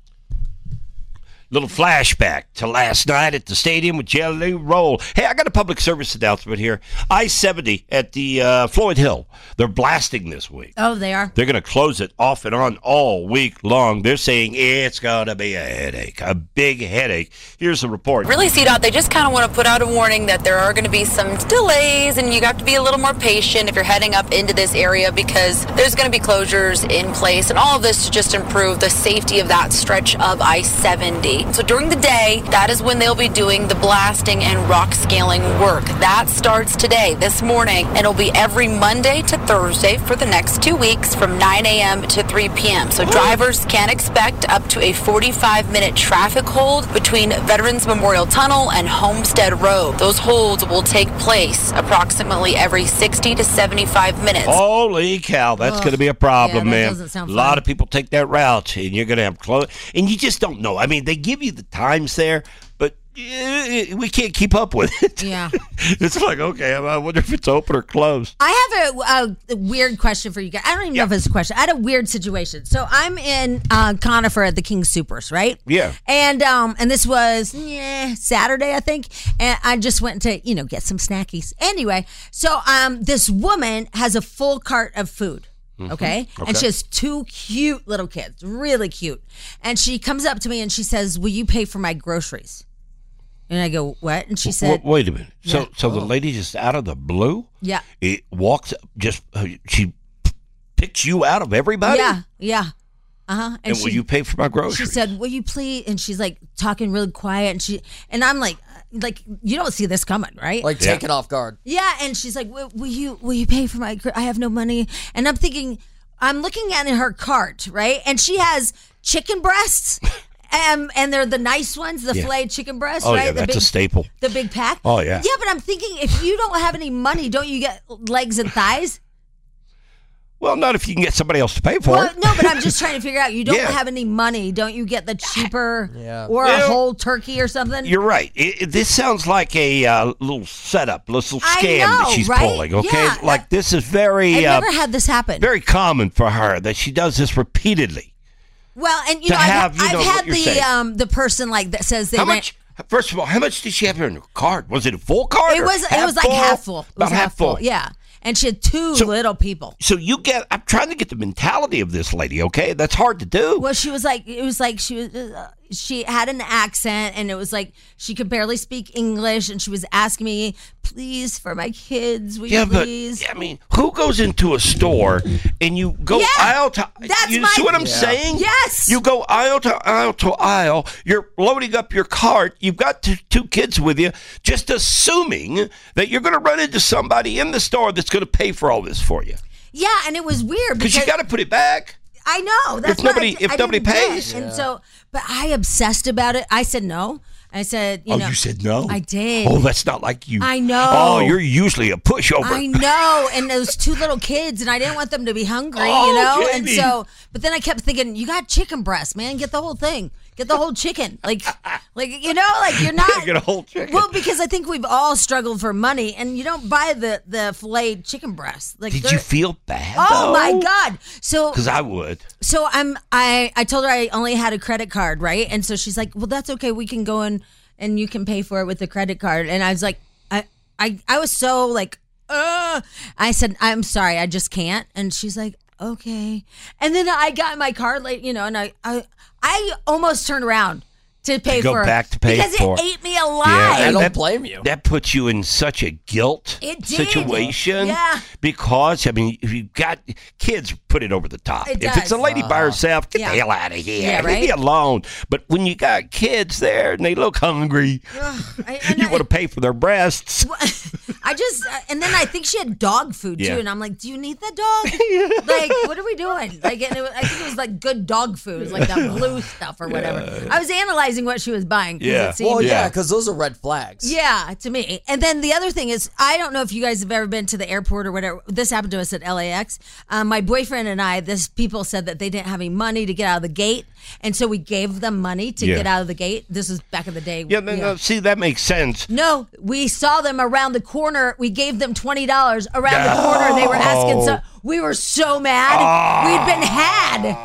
Little flashback to last night at the stadium with Jelly Roll. Hey, I got a public service announcement here. I seventy at the uh, Floyd Hill. They're blasting this week.
Oh, they are.
They're going to close it off and on all week long. They're saying it's going to be a headache, a big headache. Here's the report.
Really, C DOT, they just kind of want to put out a warning that there are going to be some delays, and you have to be a little more patient if you're heading up into this area because there's going to be closures in place, and all of this to just improve the safety of that stretch of I seventy. So during the day, that is when they'll be doing the blasting and rock scaling work. That starts today, this morning, and it'll be every Monday to Thursday for the next two weeks from nine a.m. to three p.m. So drivers can expect up to a forty-five minute traffic hold between Veterans Memorial Tunnel and Homestead Road. Those holds will take place approximately every sixty to seventy-five minutes.
Holy cow, that's
Ugh.
going to be a problem,
Yeah, that
man.
doesn't sound
a lot
fun.
of people take that route, and you're going to have close. And you just don't know. I mean, they give you the times there, but uh, we can't keep up with it.
Yeah.
It's like, okay, I wonder if it's open or closed.
I have a, a, a weird question for you guys. I don't even know if it's a question. I had a weird situation. So I'm in uh, Conifer at the King Supers, right?
Yeah.
And um and this was yeah, Saturday, I think. And I just went to, you know, get some snackies. Anyway, so um this woman has a full cart of food. Okay?
Okay.
And she has two cute little kids, really cute. And she comes up to me and she says, "Will you pay for my groceries?" And I go, "What?" And she said,
W- wait a minute. So,
Yeah.
so the lady just out of the blue,
"Yeah.
it walks just uh, she picks you out of everybody.
Yeah, yeah. Uh-huh.
And, will you pay for my groceries?
She said, "Will you please?" And she's like talking really quiet, and she and I'm like, like you don't see this coming, right?
Like
Yeah.
taken off guard.
yeah. And she's like, will, "Will you? Will you pay for my? gr- I have no money." And I'm thinking, I'm looking at in her cart, right? And she has chicken breasts, and and they're the nice ones, the
Yeah.
filleted chicken breasts,
Oh,
right?
yeah,
the
that's
big,
a staple.
The big pack.
Oh, yeah.
Yeah, but I'm thinking, if you don't have any money, don't you get legs and thighs?
Well, not if you can get somebody else to pay for
Well,
it.
no, but I'm just trying to figure out. You don't
Yeah.
have any money, don't you get the cheaper
Yeah.
or
Well,
a whole turkey or something?
You're right. It, it- this sounds like a uh, little setup, little
I
scam
know,
that she's
right?
pulling. Okay,
Yeah.
like this is very,
I've
uh,
never had this happen.
very common for her that she does this repeatedly.
well, and you
to
know,
have,
I've,
you
I've
know, what
had
you're
the
saying.
um the person like that says they
How
ran-
much? First of all, how much did she have in her card? Was it a full card?
It
or
was it
half
was like
full?
half full. It was
About half full.
Yeah, and she had two
So-
little people.
So you get. I'm trying to get the mentality of this lady. Okay, that's hard to do.
Well, she was like, it was like she was, uh, she had an accent, and it was like she could barely speak English, and she was asking me, please, for my kids, will
yeah,
you please?
But, I mean, who goes into a store and you go
Yeah,
aisle to
that's
you
my-
see what I'm
Yeah.
saying?
Yes.
You go aisle to aisle to aisle, you're loading up your cart, you've got two, two kids with you, just assuming that you're going to run into somebody in the store that's going to pay for all this for you.
Yeah, and it was weird
Because you got to put it back.
I know. That's
If
what
nobody-
I, di-
if
I
nobody
didn't get.
pays.
And
Yeah.
so, but I obsessed about it. I said no. I said, you
oh,
know.
you said no?
I did.
Oh, that's not like you.
I know.
Oh, you're usually a pushover.
I know, and those two little kids, and I didn't want them to be hungry,
Oh,
you know. And
Jamie.
so, but then I kept thinking, you got chicken breast, man. Get the whole thing. Get the whole chicken. Like, like you know, like you're not.
Get a whole chicken.
Well, because I think we've all struggled for money, and you don't buy the the filleted chicken breast. Like,
Did
they're-
you feel bad?
Oh my God! So
Because I would.
so I'm I I told her I only had a credit card, right? And so she's like, "Well, that's okay. We can go in and you can pay for it with the credit card." And I was like, I I I was so like, uh I said, "I'm sorry, I just can't." And she's like, "Okay." And then I got in my card, like, you know, and I I I almost turned around to pay
To go
for
back to pay
because
for
it
it.
ate me alive.
I don't
that-
blame you.
That puts you in such a guilt
It did.
situation.
Yeah.
Because, I mean, if you've got kids, put it over the top.
It
if it's a
does.
lady by herself, get
Yeah.
the hell out of here.
Yeah,
Leave
right?
me alone. But when you got kids there and they look hungry,
I, and
you
I-
want to pay for their breasts.
I just, uh, and then I think she had dog food too,
Yeah.
and I'm like, do you need the dog? Like, what are we doing? Like, and it was, I think it was like good dog food, it was like that blue stuff or whatever. I was analyzing what she was buying. 'cause
Yeah.
it seemed-
Well, yeah, because those are red flags.
Yeah, to me. And then the other thing is, I don't know if you guys have ever been to the airport or whatever. This happened to us at L A X. Um, my boyfriend and I, this people said that they didn't have any money to get out of the gate, and so we gave them money to
Yeah.
get out of the gate. This was back in the day.
Yeah, no, no, see, that makes sense.
No, we saw them around the corner. We gave them twenty dollars around the corner. They were asking. So we were so mad. We'd been had.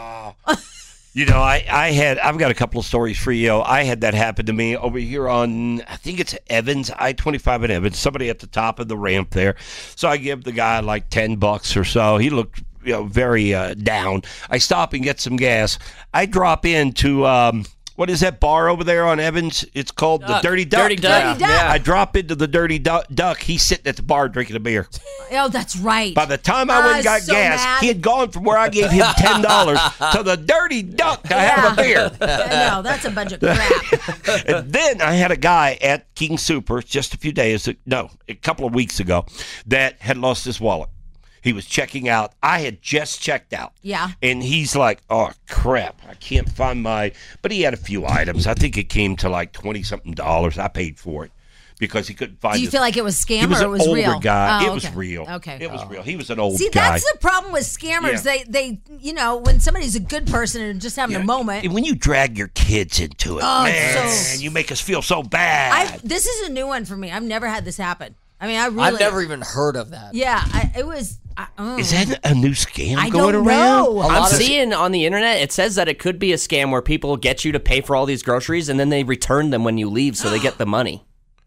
You know, I, I had, I've got a couple of stories for you. I had that happen to me over here on, I think it's Evans, I twenty-five in Evans, somebody at the top of the ramp there. So I give the guy like ten bucks or so. He looked, you know, very uh, down. I stop and get some gas. I drop into, um, what is that bar over there on Evans? It's called
Duck.
the Dirty Duck.
Dirty Duck.
Dirty Duck.
Yeah.
I drop into the Dirty Duck. Duck. He's sitting at the bar drinking a beer.
Oh, that's right.
By the time I
I
went and
was
got
so
gas,
mad.
he had gone from where I gave him ten dollars to the Dirty Duck to have a beer.
Yeah, no, that's a bunch of crap.
And then I had a guy at King Super just a few days, no, a couple of weeks ago, that had lost his wallet. He was checking out. I had just checked out.
Yeah.
And he's like, oh, crap, I can't find my, but he had a few items. I think it came to like twenty-something dollars. I paid for it because he couldn't find
Do you
his-
feel like it was scam
He was
or
an
it was
older
real?
guy.
Oh,
it was
okay.
real.
Okay.
It was real. He was an old
See,
guy.
that's the problem with scammers.
Yeah.
They, they, you know, when somebody's a good person and just having a moment.
And when you drag your kids into it,
Oh, it's
man,
so-
you make us feel so bad.
I this is a new one for me. I've never had this happen. I mean, I really.
I've never even heard of that.
Yeah, I, it was. I, oh.
Is that a new scam
I
going
don't
around?
know.
A
I'm
lot of
seeing on the internet, it says that it could be a scam where people get you to pay for all these groceries and then they return them when you leave so they get the money.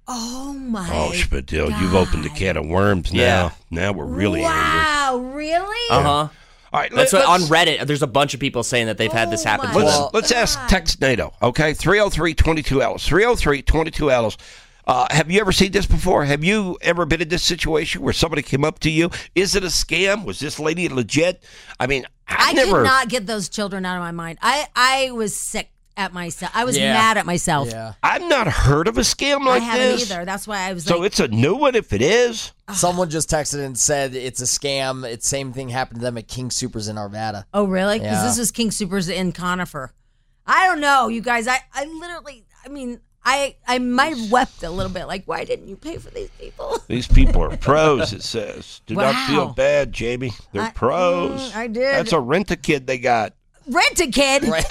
Oh my.
Oh, Spadil, you've opened a can of worms now.
Yeah.
Now we're really angry.
Wow, really?
Uh huh.
All right,
That's
let,
what on
let's,
Reddit. There's a bunch of people saying that they've had this
Oh
happen
my
to
let's,
them.
Well-
let's ask Text NATO, okay? three oh three, twenty-two L S. three oh three, twenty-two L S. Uh, have you ever seen this before? Have you ever been in this situation where somebody came up to you? Is it a scam? Was this lady legit? I mean, I,
I
never.
could not get those children out of my mind. I, I was sick at myself. I was
Yeah.
mad at myself.
Yeah.
I've not heard of a scam like
I haven't
this.
either. That's why I was
So
like,
it's a new one if it is.
Someone just texted and said it's a scam. It's same thing happened to them at King Supers in Arvada.
oh, really? Because
Yeah.
this was King Supers in Conifer. I don't know, you guys. I, I literally, I mean, I, I might have wept a little bit. Like, why didn't you pay for these people?
These people are pros, it says. Do not feel
Wow.
bad, Jamie. They're
I-
pros.
mm, I did.
That's a rent-a-kid they got.
Rent a kid.
Right?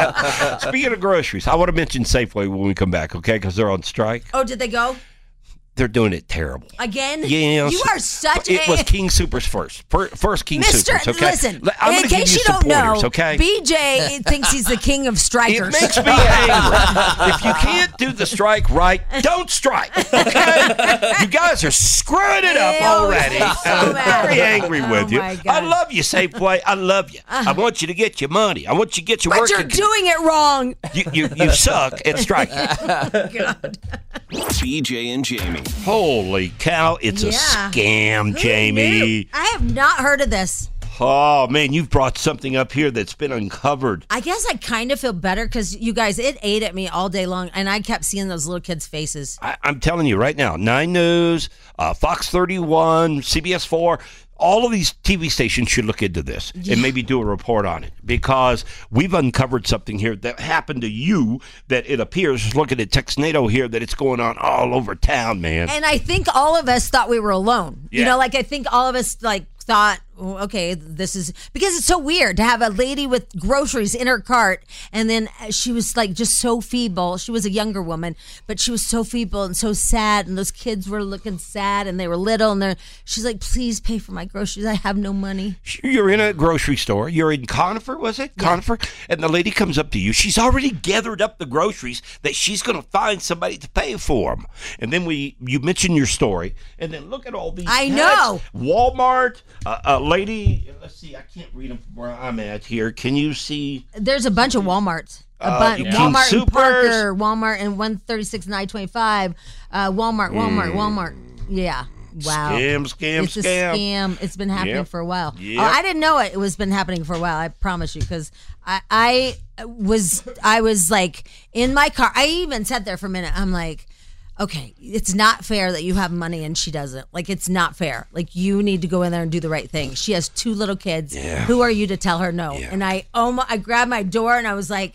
Speaking of groceries, I want to mention Safeway when we come back, okay? Because they're on strike.
Oh, did they go?
they're doing it terrible.
Again?
Yes.
You are such
it
a...
It was King Supers first. First King
Mister
Supers, okay?
Listen,
I'm
in
gonna give
case
you
you
some
don't know,
pointers, okay?
B J thinks he's the king of strikers.
It makes me angry. If you can't do the strike right, don't strike, okay? You guys are screwing it up already.
so
I'm
mad.
very angry with
Oh,
you.
my
I
God.
love you, Safeway. I love you. I want you to get your money. I want you to get your
But
work.
you're doing it wrong.
You, you, you suck at striking.
God.
B J and Jamie.
Holy cow, it's
Yeah.
a scam,
Who
Jamie.
knew? I have not heard of this.
Oh, man, you've brought something up here that's been uncovered.
I guess I kind of feel better because you guys, it ate at me all day long, and I kept seeing those little kids' faces.
I, I'm telling you right now, Nine News, uh, Fox thirty-one, C B S four, all of these T V stations should look into this
Yeah.
and maybe do a report on it because we've uncovered something here that happened to you that it appears, just looking at Texnado here, that it's going on all over town, man.
And I think all of us thought we were alone. You
Yeah.
know, like I think all of us like thought, oh, okay, this is because it's so weird to have a lady with groceries in her cart, and then she was like just so feeble. She was a younger woman, but she was so feeble and so sad, and those kids were looking sad, and they were little, and they're she's like, please pay for my groceries. I have no money.
You're in a grocery store. You're in Conifer, was it? Conifer? And the lady comes up to you. She's already gathered up the groceries that she's going to find somebody to pay for them. And then we, you mention your story, and then look at all these.
I
ads.
know.
Walmart, uh, a lady. Let's see. I can't read them from where I'm at here. Can you see?
There's a bunch of Walmarts. A
Uh,
bunch.
King
Walmart in
Supers.
Parker, Walmart in one thirty-six and I twenty-five, uh, Walmart, Walmart, Walmart. Yeah. Wow.
Scam, scam,
it's
scam.
a scam. It's been happening
Yep.
for a while.
Yep.
Oh, I didn't know it. It was been happening for a while. I promise you, because I, I was, I was like in my car. I even sat there for a minute. I'm like, okay, it's not fair that you have money and she doesn't. Like, it's not fair. Like, you need to go in there and do the right thing. She has two little kids.
Yeah.
Who are you to tell her no?
Yeah.
And I, oh my, I grabbed my door and I was like,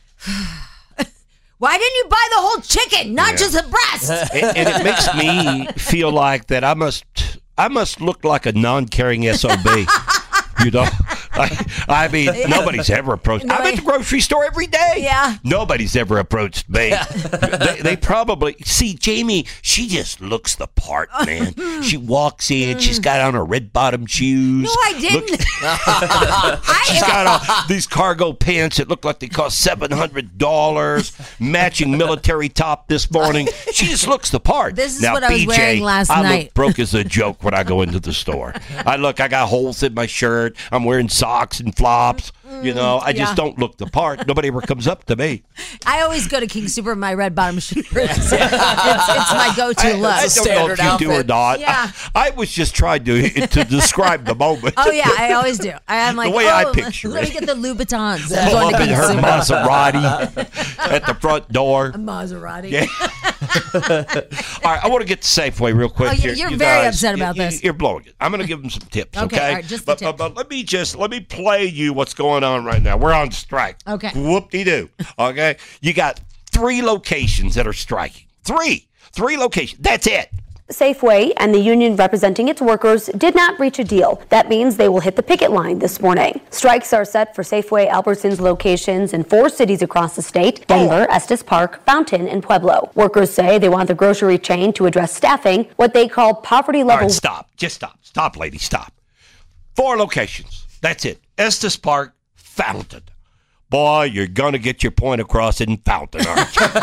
why didn't you buy the whole chicken, not
Yeah.
just the breast?
and, and it makes me feel like that I must I must look like a non-caring S O B. You know, I, I mean, nobody's ever approached. I'm at the grocery store every day.
Yeah.
Nobody's ever approached me. they, they probably see Jamie. She just looks the part, man. She walks in. She's got on her red bottom shoes.
No, I didn't.
She's got on these cargo pants that look like they cost seven hundred dollars. Matching military top this morning. She just looks the part.
This is
now,
what I was
B J,
wearing last
I
night.
look broke as a joke when I go into the store. I look. I got holes in my shirt. I'm wearing socks and flops. You know, I just
yeah.
don't look the part. Nobody ever comes up to me.
I always go to King Super in my red bottom shoes. it's, it's my go-to
I,
look.
I don't know if you
outfit.
do or not.
Yeah.
I, I was just trying to to describe the moment.
Oh yeah, I always do. I am like,
The way
oh,
I picture
let
it.
me get the Louboutins. I'm
Pull
going
up
to
in
King
her
Super.
Maserati at the front door.
A Maserati.
Yeah. All right, I want to get to Safeway real quick.
Oh,
here.
you're
You
very
guys,
upset about
you,
this.
You're blowing it. I'm going to give them some tips,
Okay,
okay?
all right, just the
but, but,
tips.
but let me just let me play you what's going on right now. We're on strike.
Okay.
Whoop-de-doo. Okay, you got three locations that are striking. Three, three locations. That's it.
Safeway and the union representing its workers did not reach a deal. That means they will hit the picket line this morning. Strikes are set for Safeway Albertsons locations in four cities across the state: Denver, Estes Park, Fountain, and Pueblo. Workers say they want the grocery chain to address staffing, what they call poverty
All
level.
right, stop. Just stop. Stop, lady. Stop. Four locations. That's it. Estes Park, Fountain. Boy, you're going to get your point across in Fountain, aren't you?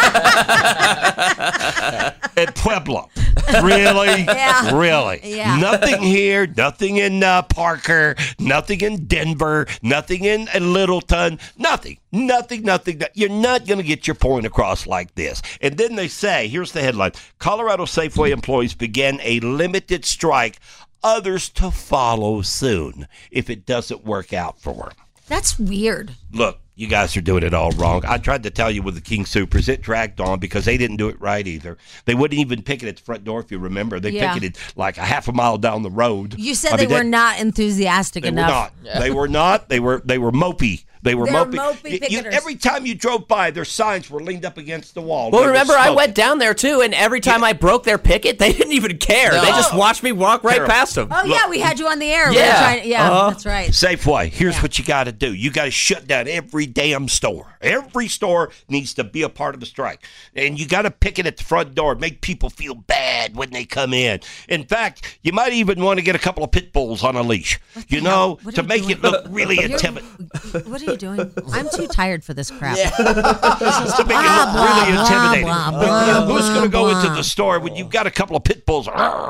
And Pueblo. Really?
Yeah.
Really?
Yeah.
Nothing here, nothing in uh, Parker, nothing in Denver, nothing in uh, Littleton, nothing. Nothing, nothing. You're not going to get your point across like this. And then they say, here's the headline: Colorado Safeway employees began a limited strike, others to follow soon if it doesn't work out for them.
That's weird.
Look, you guys are doing it all wrong. I tried to tell you with the King Supers, it dragged on because they didn't do it right either. They wouldn't even picket at the front door, if you remember. They
Yeah.
picketed like a half a mile down the road.
You said
I
they
mean,
were
that-
not enthusiastic
They
enough.
were not. They were not. They were. They were mopey. They were
They're
mopey.
mopey
You- you-
picketers.
every time you drove by, their signs were leaned up against the wall.
Well,
They were
remember, I
smoking.
went down there too, and every time I broke their picket, they didn't even care.
No.
They just watched me walk right
Terrible.
past them.
Oh, yeah, we had you on the air. We were
Yeah.
trying- yeah,
Uh-huh.
that's right.
Safeway, here's what you got to do. You got to shut down every damn store. Every store needs to be a part of the strike. And you got to picket at the front door, make people feel bad when they come in. In fact, you might even want to get a couple of pit bulls on a leash, you know, to make it look really
You're-
intimidating.
What are you doing? I'm too tired for this crap.
to make it look
blah,
really
blah,
intimidating.
blah,
But,
blah,
you know, who's going to
blah,
go into
blah.
the store when you've got a couple of pit bulls?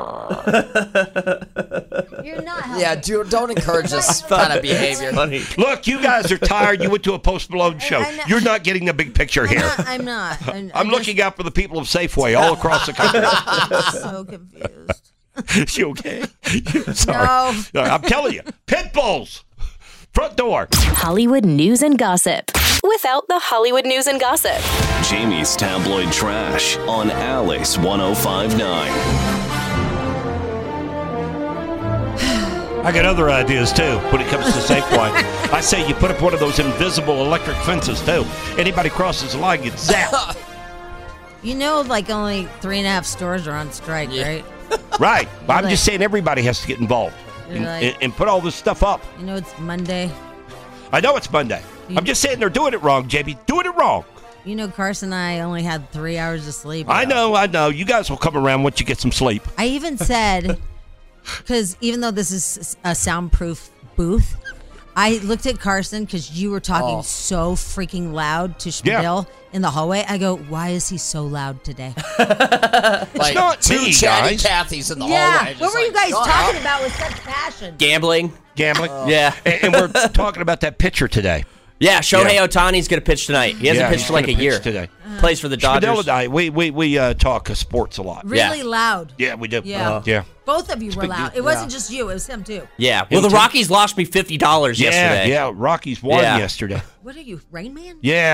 You're not
Yeah, do, don't encourage this kind of behavior.
Look, you guys are tired. You went to a Post Malone show.
I know.
You're not getting the big picture here.
I'm not. I'm,
I'm looking out for the people of Safeway all across the country.
I'm so confused.
Is she okay? Sorry.
No.
I'm telling you, pit bulls, front door.
Hollywood news and gossip without the Hollywood news and gossip.
Jamie's tabloid trash on Alice one oh five point nine.
I got other ideas too when it comes to Safeway. I say you put up one of those invisible electric fences too. Anybody crosses the line gets zapped.
You know, like only three and a half stores are on strike, right?
Right. But I'm
Like-
just saying everybody has to get involved
You're
and,
like-
and- and put all this stuff up.
You know, it's Monday.
I know it's Monday. I'm just saying they're doing it wrong, J B. Doing it wrong.
You know, Carson and I only had three hours of sleep.
I know, I know. You guys will come around once you get some sleep.
I even said, because even though this is a soundproof booth, I looked at Carson because you were talking
Oh.
so freaking loud to
Yeah.
Spadil in the hallway. I go, why is he so loud today?
Like
not
two
me,
chatty
guys.
Cathys in the
yeah.
hallway.
What
just
were you
like,
guys
shut
talking
up.
about with such passion?
Gambling.
Gambling.
Yeah.
And, and we're talking about that pitcher today.
Yeah, Shohei
Yeah.
Ohtani's going to pitch tonight. He hasn't
Yeah,
pitched
he's
for like
gonna
a
pitch
year.
today.
Plays for the
Spadil
Dodgers.
and I, we, we, we uh, talk uh, sports a lot.
Really loud.
Yeah, we do.
Yeah.
Uh, yeah.
Both of you were
big
loud.
deal.
It wasn't
Yeah.
just you. It was him too.
Yeah. Well, the
too.
Rockies lost me fifty dollars
Yeah,
yesterday.
yeah. Rockies won
Yeah.
yesterday.
What are you, Rain Man?
Yeah.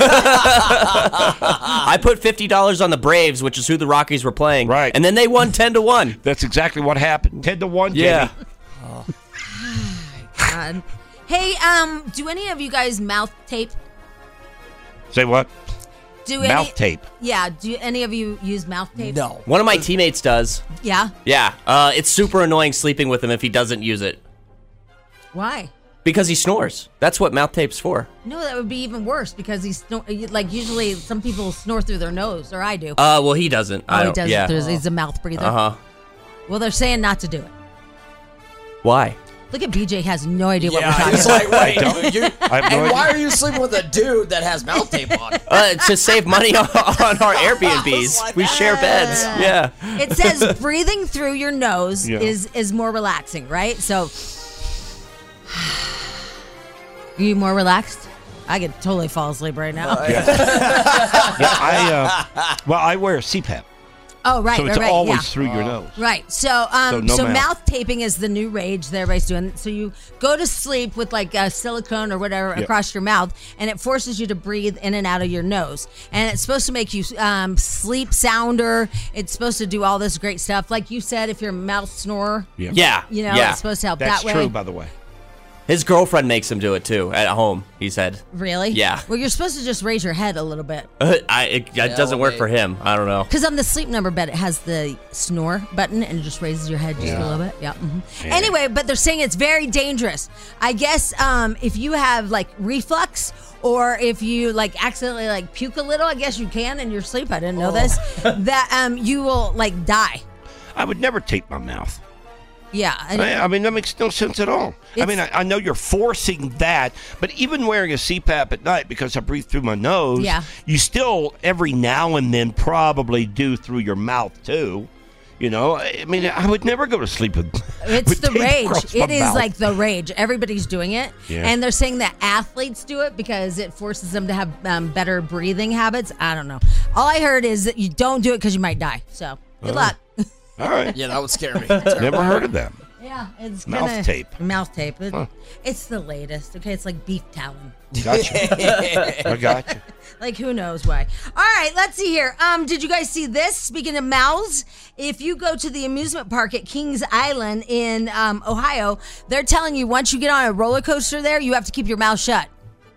I put fifty dollars on the Braves, which is who the Rockies were playing.
Right.
And then they won ten to one.
That's exactly what happened. Ten to one.
Yeah.
Jamie.
God. Hey, um, do any of you guys mouth tape?
Say what?
Do
Mouth
any,
tape.
Yeah. Do any of you use mouth tape?
No.
One of my teammates does.
Yeah.
Yeah. Uh, it's super annoying sleeping with him if he doesn't use it.
Why?
Because he snores. That's what mouth tape's for.
No, that would be even worse because he's snor- like usually some people snore through their nose, or I do.
Uh, well, he doesn't.
oh,
I
he
don't.
does.
Yeah.
It through his- He's a mouth breather.
Uh huh.
Well, they're saying not to do it.
Why?
Look at B J has no idea what we're
Yeah,
talking
he's
about.
like,
don't.
wait, you,
I have no
and why
idea.
are you sleeping with a dude that has mouth tape on?
Uh, to save money on, on our Airbnbs. We share beds. Yeah.
It says breathing through your nose
Yeah.
is is more relaxing, right? So, are you more relaxed? I could totally fall asleep right now.
Yeah, I uh, well, I wear C PAP,
Oh, right,
so
right,
it's
right.
always
yeah.
through your nose.
Right. So, um,
So
so,
no mouth.
mouth. taping is the new rage that everybody's doing. So you go to sleep with like a silicone or whatever
Yep.
across your mouth, and it forces you to breathe in and out of your nose. And it's supposed to make you um, sleep sounder. It's supposed to do all this great stuff. Like you said, if you're a mouth snorer,
Yeah.
Yeah.
you know,
yeah.
it's supposed to help
That's
that way.
true, by the way.
His girlfriend makes him do it too at home. He said.
Really?
Yeah.
Well, you're supposed to just raise your head a little bit.
Uh, I, it, it
Yeah,
doesn't work
wait.
for him. I don't know.
Because on the sleep number bed, it has the snore button and it just raises your head just a little bit. Yeah. mhm. Anyway, but they're saying it's very dangerous. I guess um, if you have like reflux or if you like accidentally like puke a little, I guess you can in your sleep. I didn't know this. That um, you will like die.
I would never tape my mouth.
Yeah. I-
I, I mean, that makes no sense at all. I
It's-
mean, I, I know you're forcing that, but even wearing a C PAP at night because I breathe through my nose,
Yeah.
you still every now and then probably do through your mouth too. You know, I mean, I would never go to sleep with.
It's
with
the
tape
rage.
across my
It is
mouth.
like the rage. Everybody's doing it.
Yeah.
And they're saying that athletes do it because it forces them to have um, better breathing habits. I don't know. All I heard is that you don't do it because you might die. So good
Oh.
luck.
All right.
Yeah, that would scare me.
Never heard of that.
Yeah, it's
Mouth
kinda,
tape.
Mouth tape. It,
Huh.
It's the latest. Okay, it's like beef talon.
Gotcha. I got you.
Like who knows why. All right, let's see here. Um, did you guys see this? Speaking of mouths, if you go to the amusement park at Kings Island in um, Ohio, they're telling you once you get on a roller coaster there, you have to keep your mouth shut.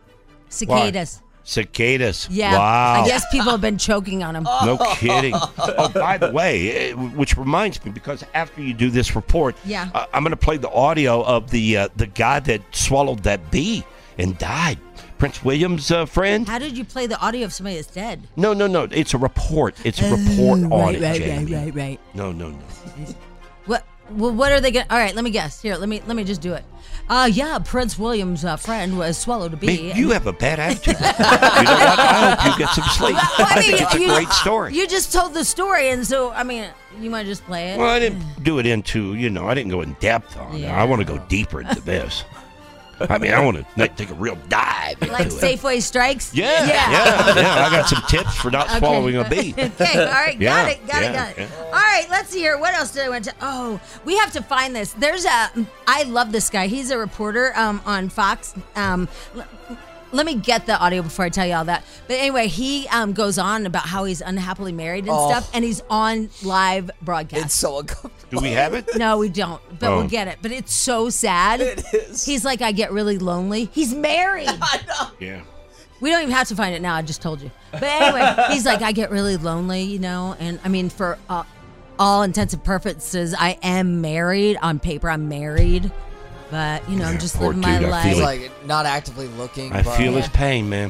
Cicadas.
Why? Cicadas.
Yeah.
Wow.
I guess people have been choking on them.
No kidding. Oh, by the way, uh, which reminds me, because after you do this report,
Yeah.
uh, I'm going to play the audio of the uh, the guy that swallowed that bee and died. Prince William's uh, friend.
How did you play the audio of somebody that's dead?
No, no, no. It's a report. It's a report
Oh,
on
right,
it,
right,
Jamie.
right, right, right.
No, no, no.
What? Well, what are they going? to All right, let me guess. Here, let me let me just do it. Uh, yeah, Prince William's uh, friend was swallowed a bee.
Man, you have a bad attitude. You know what? I hope you get some sleep.
Well,
I, think
mean,
it's a
you-
great story.
You just told the story, and so I mean, you might just play it.
Well, I didn't do it into, you know, I didn't go in depth on it.
Yeah.
I want to go deeper into this. I mean, I want to take a real dive into
Like
it.
Safeway strikes.
Yeah, yeah, yeah, I got some tips for not
Okay.
swallowing a bee.
Okay, all right,
Yeah,
got it, got
yeah,
it, got it.
yeah.
All right, let's see here. What else did I want to? Oh, we have to find this. There's a. I love this guy. He's a reporter um, on Fox. Um, l- let me get the audio before I tell you all that. But anyway, he um, goes on about how he's unhappily married and
Oh.
stuff, and he's on live broadcast.
It's so uncomfortable.
Do we have it?
No, we don't. But
Oh.
we'll get it. But it's so sad.
It is.
He's like, I get really lonely. He's married.
I know.
Yeah.
We don't even have to find it now. I just told you. But anyway, he's like, I get really lonely, you know. And I mean, for uh, all intents and purposes, I am married. On paper, I'm married. But, you know, I'm just
poor
living my
dude, I
life.
feel
He's
it.
like not actively looking.
I
but
feel his pain, man.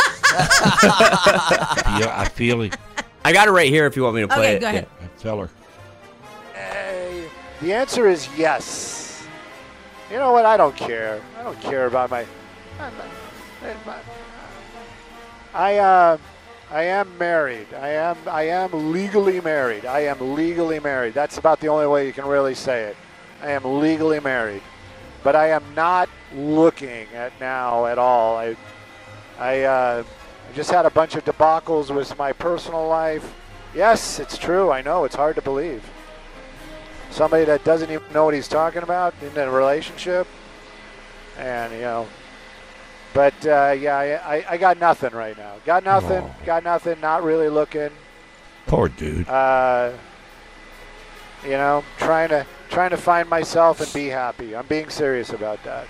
I, feel, I feel it.
I got it right here if you want me to play
Okay,
it.
go ahead.
That feller.
Hey, the answer is yes. You know what? I don't care. I don't care about my. my I uh, I am married. I am I am legally married. I am legally married. That's about the only way you can really say it. I am legally married, but I am not looking at now at all. I I uh, I just had a bunch of debacles with my personal life. Yes, it's true. I know it's hard to believe. Somebody that doesn't even know what he's talking about in a relationship, and you know. But uh, yeah, I, I, I got nothing right now. Got nothing.
Oh.
Got nothing. Not really looking.
Poor dude.
Uh, you know, trying to trying to find myself and be happy. I'm being serious about that.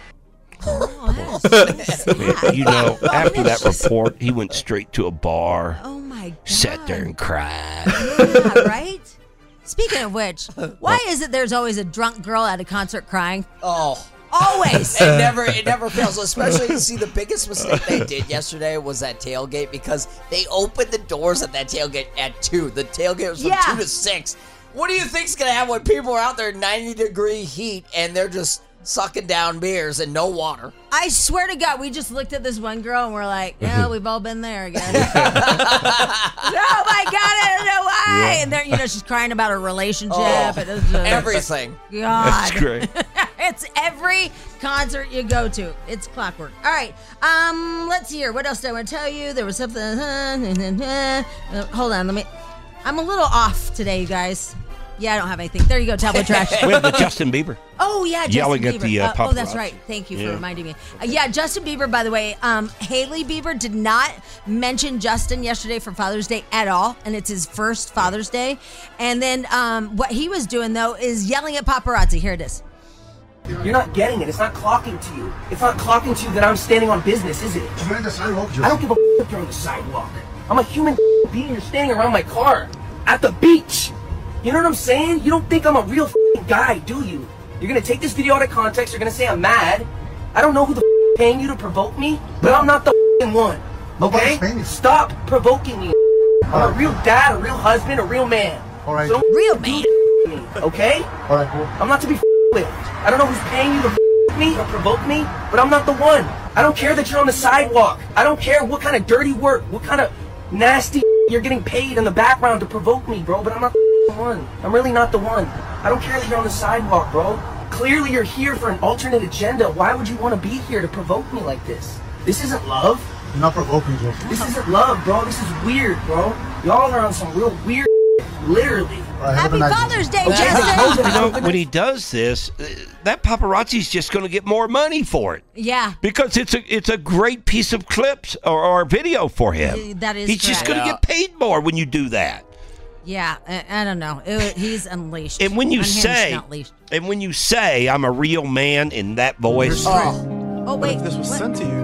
Oh, that's so
Man,
sad.
you know, after that report, he went straight to a bar,
Oh, my God.
sat there and cried.
Yeah, right? Speaking of which, why is it there's always a drunk girl at a concert crying?
Oh.
Always.
It never it never fails. Especially, you see, the biggest mistake they did yesterday was that tailgate, because they opened the doors at that tailgate at two. The tailgate was from
Yeah.
two to six. What do you think's gonna happen when people are out there in ninety degree heat and they're just sucking down beers and no water?
I swear to God, we just looked at this one girl and we're like, yeah, we've all been there again. Oh my God, I don't know why.
Yeah.
And there, you know, she's crying about her relationship.
Oh,
and it's just,
everything.
God.
That's great.
It's every concert you go to. It's clockwork. All right. Um, let's see here. What else did I want to tell you? There was something. Uh, hold on. Let me. I'm a little off today, you guys. Yeah, I don't have anything. There you go, tablet trash.
We have the Justin Bieber.
Oh yeah, Justin
Yelling
Bieber.
at the, uh,
oh, that's
paparazzi.
right. Thank you for
Yeah.
reminding me. Uh, yeah, Justin Bieber. By the way, um, Haley Bieber did not mention Justin yesterday for Father's Day at all, and it's his first Father's Day. And then um, what he was doing though is yelling at paparazzi. Here it is.
You're not getting it. It's not clocking to you. It's not clocking to you that I'm standing on business, is it? I don't give a f- if you're on the sidewalk. I'm a human being. You're standing around my car at the beach. You know what I'm saying? You don't think I'm a real f- guy, do you? You're gonna take this video out of context. You're gonna say I'm mad. I don't know who the f- paying you to provoke me, but I'm not the f- one. Okay? Stop provoking me. I'm a real dad, a real husband, a real man.
All right.
So don't
Real man.
do me, okay?
All right, cool.
I'm not to be f- with. I don't know who's paying you to f- me or provoke me, but I'm not the one. I don't care that you're on the sidewalk. I don't care what kind of dirty work, what kind of nasty you're getting paid in the background to provoke me, bro, but I'm not the one. I'm really not the one. I don't care that you're on the sidewalk, bro. Clearly you're here for an alternate agenda. Why would you want to be here to provoke me like this? This isn't love.
You're not provoking, Joe.
This isn't love, bro. This is weird, bro. Y'all are on some real weird literally.
All right, have a
Happy
nice-
Father's Day,
Okay.
Justin.
You know, when he does this, uh, that paparazzi's just going to get more money for it.
Yeah.
Because it's a it's a great piece of clips or, or video for him.
Yeah, that is
He's just
correct.
going to get paid more when you do that.
Yeah, I, I don't know. It, he's unleashed.
And when you
Unhinged,
say,
not leashed.
and when you say, I'm a real man in that voice,
Oh.
Oh wait,
If this was
what?
sent to you,
Was-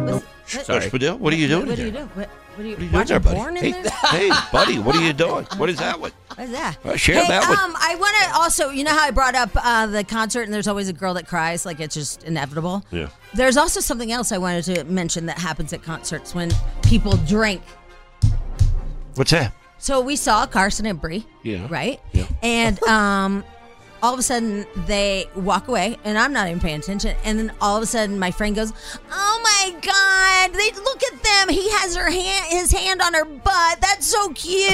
Sorry, Spadil, what are you doing?
What do
there?
you do? What, what are you,
What are you
watching
doing there,
porn
buddy?
in
Hey,
there?
hey, buddy, what are you doing? What is that one?
What is that?
Uh, share
hey,
that with-
um, I want to also, you know how I brought up uh, the concert and there's always a girl that cries, like it's just inevitable?
Yeah.
There's also something else I wanted to mention that happens at concerts when people drink.
What's that?
So we saw Carson and Brie,
Yeah.
right?
Yeah.
And um, all of a sudden they walk away, and I'm not even paying attention. And then all of a sudden my friend goes, "Oh my God! They look at them. He has her hand, his hand on her butt. That's so cute."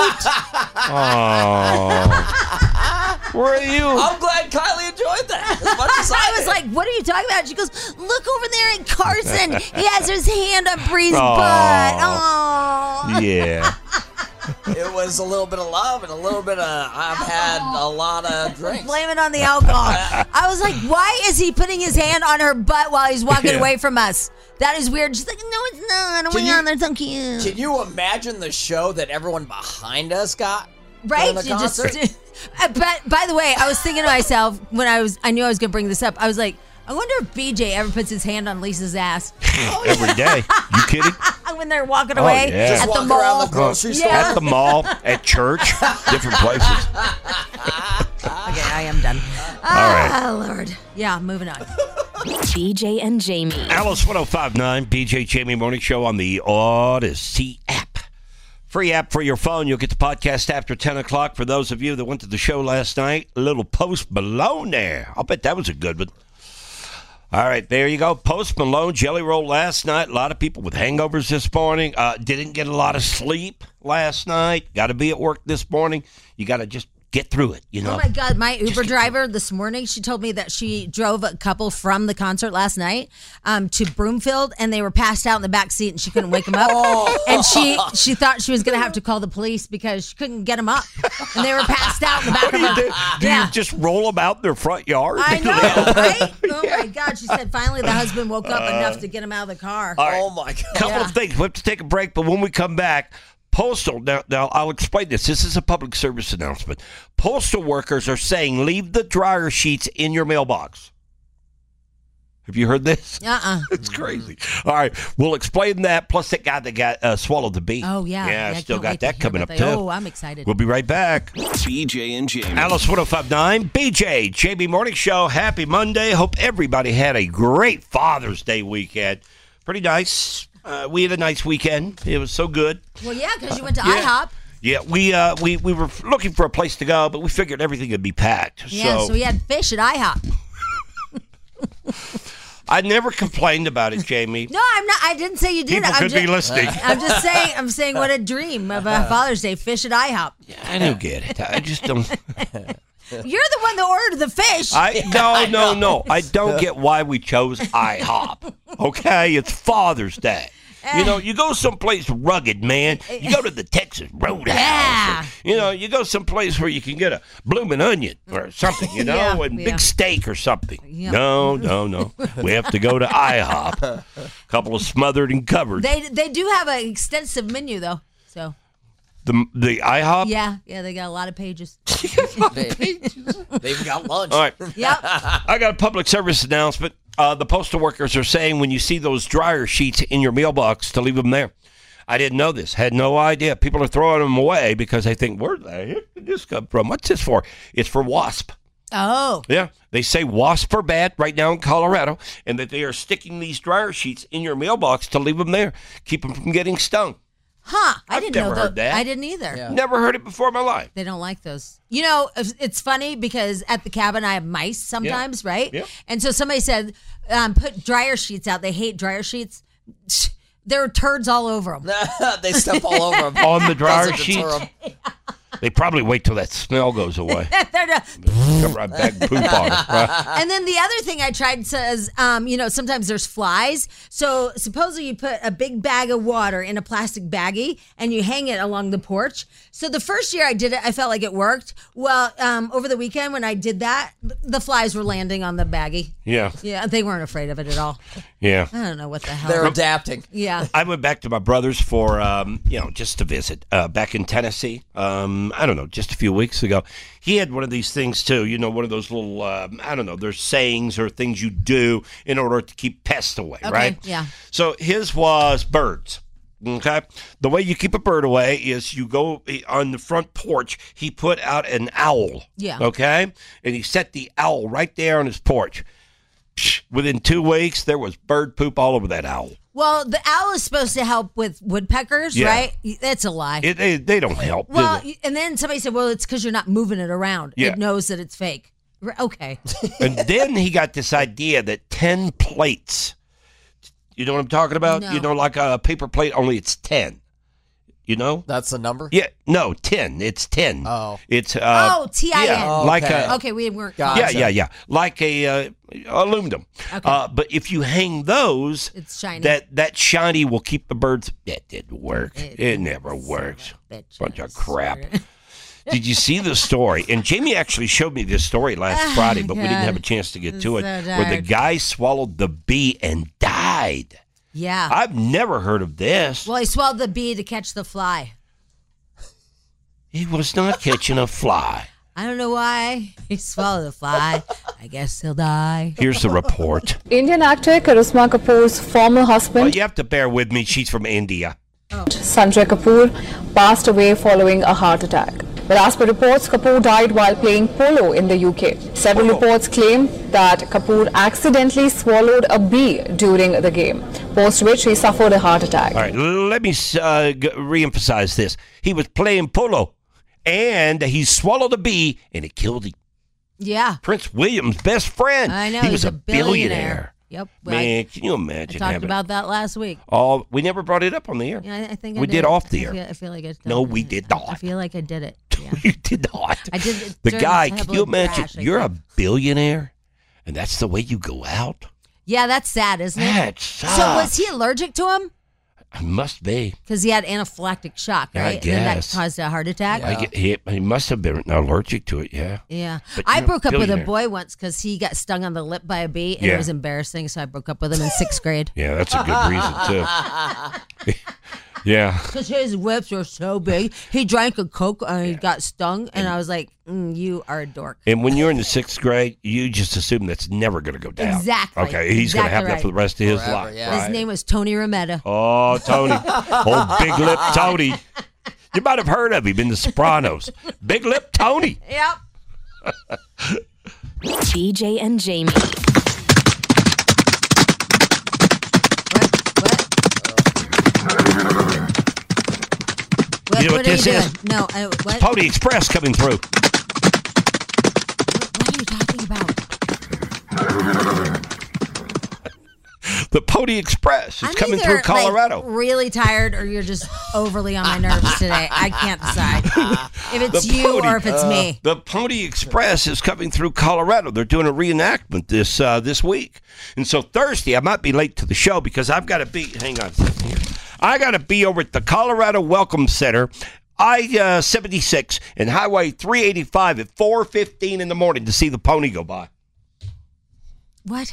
Oh. Where are you?
I'm glad Kylie enjoyed that as much as I,
I was
did.
like, "What are you talking about?" She goes, "Look over there at Carson. He has his hand on Bree's
Aw.
butt." Oh.
Yeah.
It was a little bit of love and a little bit of, I've had a lot of drinks.
Blame it on the alcohol. I was like, why is he putting his hand on her butt while he's walking
Yeah.
away from us? That is weird. She's like, no, it's not. Oh
Can
my
you-
God, they're so cute.
Can you imagine the show that everyone behind us got?
Right?
during the
You just,
concert?
uh, but by the way, I was thinking to myself when I was, I knew I was going to bring this up. I was like, I wonder if B J ever puts his hand on Lisa's ass
Every day. You kidding?
when they're walking
Oh,
away
yeah. Just
at the
walking
mall.
around the grocery store.
At the mall, at church, different places.
Okay, I am done.
right.
Ah, Lord. Yeah, moving on.
B J and Jamie.
Alice one oh five point nine, B J Jamie Morning Show on the Odyssey app. Free app for your phone. You'll get the podcast after ten o'clock. For those of you that went to the show last night, a little Post Malone there. I'll bet that was a good one. All right, there you go. Post Malone, Jelly Roll last night. A lot of people with hangovers this morning. Uh, didn't get a lot of sleep last night. Got to be at work this morning. You got to just get through it, you know.
Oh my God, my Uber driver this morning, she told me that she drove a couple from the concert last night um, to Broomfield, and they were passed out in the back seat, and she couldn't wake them up.
Oh.
And she she thought she was going to have to call the police because she couldn't get them up, and they were passed out in the back
What do
of
you
her.
do? Do
Yeah.
you just roll them out in their front yard?
I know, right? Oh my God, she said finally the husband woke up enough to get him out of the car.
All right.
Oh my God.
Couple
Yeah.
of things. We have to take a break, but when we come back, Postal, now, now I'll explain this. This is a public service announcement. Postal workers are saying leave the dryer sheets in your mailbox. Have you heard this?
Uh-uh.
It's crazy. All right, we'll explain that. Plus, that guy that got uh, swallowed the bee.
Oh, yeah.
Yeah,
Yeah, I
still
can't
got
wait to
that
hear
coming up,
about
too.
that. Oh, I'm excited.
We'll be right back.
B J and Jamie.
Alice one oh five point nine, B J, Jamie Morning Show. Happy Monday. Hope everybody had a great Father's Day weekend. Pretty nice. Uh, we had a nice weekend. It was so good.
Well, yeah, because you went to
Yeah.
IHOP.
Yeah, we uh, we we were looking for a place to go, but we figured everything would be packed.
Yeah, so,
so
we had fish at IHOP.
I never complained about it, Jamie.
No, I'm not. I didn't say you did.
People
I'm
could
just,
be listening.
I'm just saying. I'm saying what a dream of a Father's Day fish at IHOP.
I don't get it. I just don't.
You're the one that ordered the fish.
I no no no. I don't get why we chose IHOP. Okay, it's Father's Day. You know, you go someplace rugged, man. You go to the Texas Roadhouse.
Yeah.
Or, you know, you go someplace where you can get a blooming onion or something, you know,
Yeah,
and
yeah.
big steak or something.
Yeah.
No, no, no. We have to go to IHOP. A couple of smothered and covered.
They they do have an extensive menu though. So
The the IHOP.
yeah, yeah, they got a lot of pages.
They've got lunch.
All right.
Yep.
I got a public service announcement. Uh, the postal workers are saying when you see those dryer sheets in your mailbox to leave them there. I didn't know this. Had no idea. People are throwing them away because they think, where the heck did this come from? What's this for? It's for wasp.
Oh.
Yeah. They say wasps are bad right now in Colorado and that they are sticking these dryer sheets in your mailbox to leave them there. Keep them from getting stung.
Huh. I
I've
didn't
never
know
heard
tho-
that.
I didn't either.
Never heard it before in my life.
They don't like those. You know, it's it's funny because at the cabin I have mice sometimes, right?
Yeah.
And so somebody said, um, put dryer sheets out. They hate dryer sheets. There are turds all over them.
They step all over them.
On the dryer
Doesn't deter
sheets?
'em.
They probably wait till that smell goes away.
They're not-
Come right back and poop on it. Right?
And then the other thing I tried says, um, you know, sometimes there's flies. So supposedly you put a big bag of water in a plastic baggie and you hang it along the porch. So the first year I did it, I felt like it worked. Well, um, over the weekend when I did that, the flies were landing on the baggie.
Yeah.
Yeah, they weren't afraid of it at all.
Yeah.
I don't know what the hell.
They're adapting.
Yeah.
I went back to my brother's for, um, you know, just to visit uh, back in Tennessee. Um, I don't know, just a few weeks ago. He had one of of these things too. You know, one of those little, um, I don't know, there's sayings or things you do in order to keep pests away,
Okay,
right?
yeah.
So his was birds. Okay. The way you keep a bird away is you go on the front porch. He put out an owl.
Yeah.
Okay. And he set the owl right there on his porch. Psh, within two weeks, there was bird poop all over that owl.
Well, the owl is supposed to help with woodpeckers,
Yeah.
right? That's a lie.
It, they, they don't help. do
well,
they?
and then somebody said, well, it's because you're not moving it around.
Yeah.
It knows that it's fake. R- Okay.
And then he got this idea that ten plates, you know what I'm talking about?
No.
You know, like a paper plate, only it's ten. You know?
That's the number?
Yeah. No, ten. It's ten.
Oh.
It's, uh,
oh, T I N.
yeah, like a,
Okay, we weren't.
Yeah, yeah, yeah. Like a uh, aluminum.
Okay.
Uh, but if you hang those,
It's shiny.
that that shiny will keep the birds. That didn't work. It, never works. Bunch of crap. Did you see the story? And Jamie actually showed me this story last
Oh,
Friday, but we didn't
God.
have a chance to get to it.
So
Where the
dark.
guy swallowed the bee and died.
Yeah.
I've never heard of this.
Well, he swallowed the bee to catch the fly.
He was not catching a fly.
I don't know why he swallowed the fly. I guess he'll die.
Here's the report.
Indian actor Karisma Kapoor's former
Well,
husband,
you have to bear with me. She's from India.
Sanjay Kapoor, passed away following a heart attack. But as per reports, Kapoor died while playing polo in the U K. Several reports claim that Kapoor accidentally swallowed a bee during the game, post which he suffered a heart attack.
All right, let me uh, g- reemphasize this. He was playing polo, and he swallowed a bee, and it killed him.
Yeah.
Prince William's best friend.
I know.
He
he's
was a billionaire.
billionaire. Yep.
Man, can you
I,
imagine
I talked
having
about that last week.
all? We never brought it up on the air.
Yeah, I, I think I
we
did.
did off the
I
air.
feel, I feel like I
No, we did not.
I feel like I did it. Yeah.
You did not.
I did it
The
during
guy,
the
can you
tabloid
imagine?
crash, I
You're a
think.
billionaire, and that's the way you go out?
Yeah, that's sad, isn't it?
That
So
sucks.
was he allergic to him?
It must be.
Because he had anaphylactic shock,
I
right? And then that
guess.
caused a heart attack.
I get, he, he must have been allergic to it, yeah.
Yeah.
But
I
you're a
broke up with a
billionaire.
boy once because he got stung on the lip by a bee and
Yeah.
it was embarrassing. So I broke up with him in sixth grade.
Yeah, that's a good reason, too. Yeah.
Because his lips were so big. He drank a Coke and he got stung. And I was like, mm, you are a dork.
And when you're in the sixth grade, you just assume that's never going to go down.
Exactly.
Okay, he's going to
Exactly
have that
right.
for the rest of his
Forever,
life.
yeah.
His name was Tony Rometta.
Oh, Tony. Old Big Lip Tony. You might have heard of him in The Sopranos. Big Lip Tony.
Yep.
B J and Jamie.
What,
You know what
what are
this
you
is?
doing? No, I, what?
Pony Express coming through.
What are you talking about?
The Pony Express is
I'm
coming
either,
through Colorado.
Like, really tired, or you're just overly on my nerves today. I can't decide if it's
The
you
Pony-
or if it's me.
The Pony Express is coming through Colorado. They're doing a reenactment this uh, this week, and so Thursday I might be late to the show because I've got to be. Hang on, a second here. I got to be over at the Colorado Welcome Center, I seventy-six and Highway three eighty-five at four fifteen in the morning to see the pony go by.
What?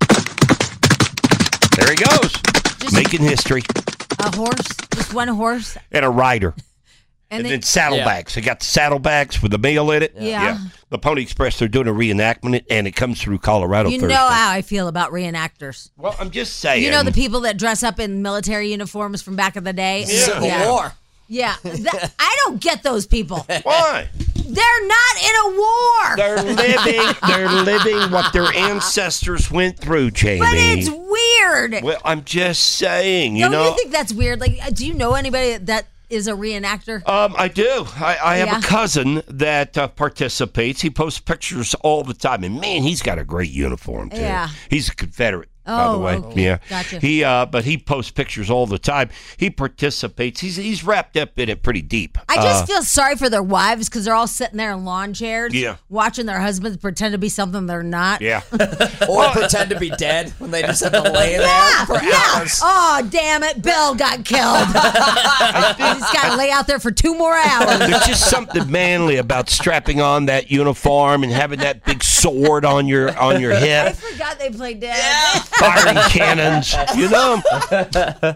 There he goes,
Just-
making history,
A horse? Just one horse?
and a rider.
And,
And
they-
then saddlebags. They got the saddlebags with the mail in it.
Yeah.
The Pony Express, they're doing a reenactment, and it comes through Colorado
You
Thursday.
know how I feel about reenactors.
Well, I'm just saying.
You know the people that dress up in military uniforms from back in the day?
Civil
yeah.
War.
Yeah. That- I don't get those people.
Why?
They're not in a war.
They're living. They're living what their ancestors went through, Jamie.
But it's weird.
Well, I'm just saying. You
Don't
know.
you think that's weird? Like, uh, do you know anybody that is a reenactor?
Um, I do. I, I have
Yeah.
a cousin that uh, participates. He posts pictures all the time, and man, he's got a great uniform too.
Yeah.
He's a Confederate, by the
Oh,
way.
okay.
Yeah,
Gotcha.
He, uh, but he posts pictures all the time. He participates. He's he's wrapped up in it pretty deep.
I just
Uh,
feel sorry for their wives because they're all sitting there in lawn chairs,
Yeah.
watching their husbands pretend to be something they're not.
Yeah.
Or pretend to be dead when they just have to lay there
Yeah,
for
yeah.
hours.
Oh, damn it. Bill got killed. He's got to lay out there for two more hours.
There's just something manly about strapping on that uniform and having that big sword on your on your
I
hip,
forgot they played dead.
firing cannons. You know.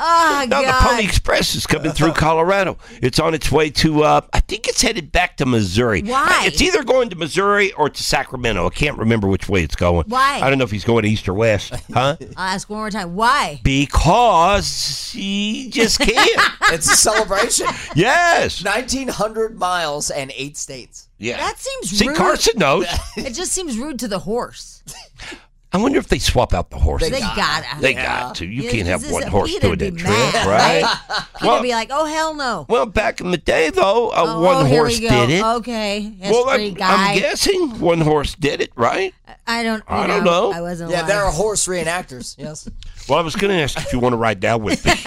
Oh,
Now, the
God.
Pony Express is coming through Colorado. It's on its way to, uh, I think it's headed back to Missouri.
Why?
It's either going to Missouri or to Sacramento. I can't remember which way it's going.
Why?
I don't know if he's going east or west. Huh?
I'll ask one more time. Why?
Because he just can't.
It's a celebration.
Yes.
nineteen hundred miles and eight states.
Yeah.
That seems
See,
rude.
Carson knows.
It just seems rude to the horse.
I wonder if they swap out the horses.
They gotta.
They
Yeah.
got to. You
Yeah,
can't have
this is
one
a-
horse
Peter'd
doing
be
that trip,
mad,
right?
right? Peter'd
Well-
be like, oh, hell no.
Well, back in the day, though, uh,
Oh,
one
here
horse
we go.
did it.
Okay.
Well,
History
I'm,
guy.
I'm guessing one horse did it, right?
I don't, you
I don't know.
I wasn't
Yeah,
alive.
there are horse reenactors. Yes.
Well, I was going to ask if you want to ride down with me.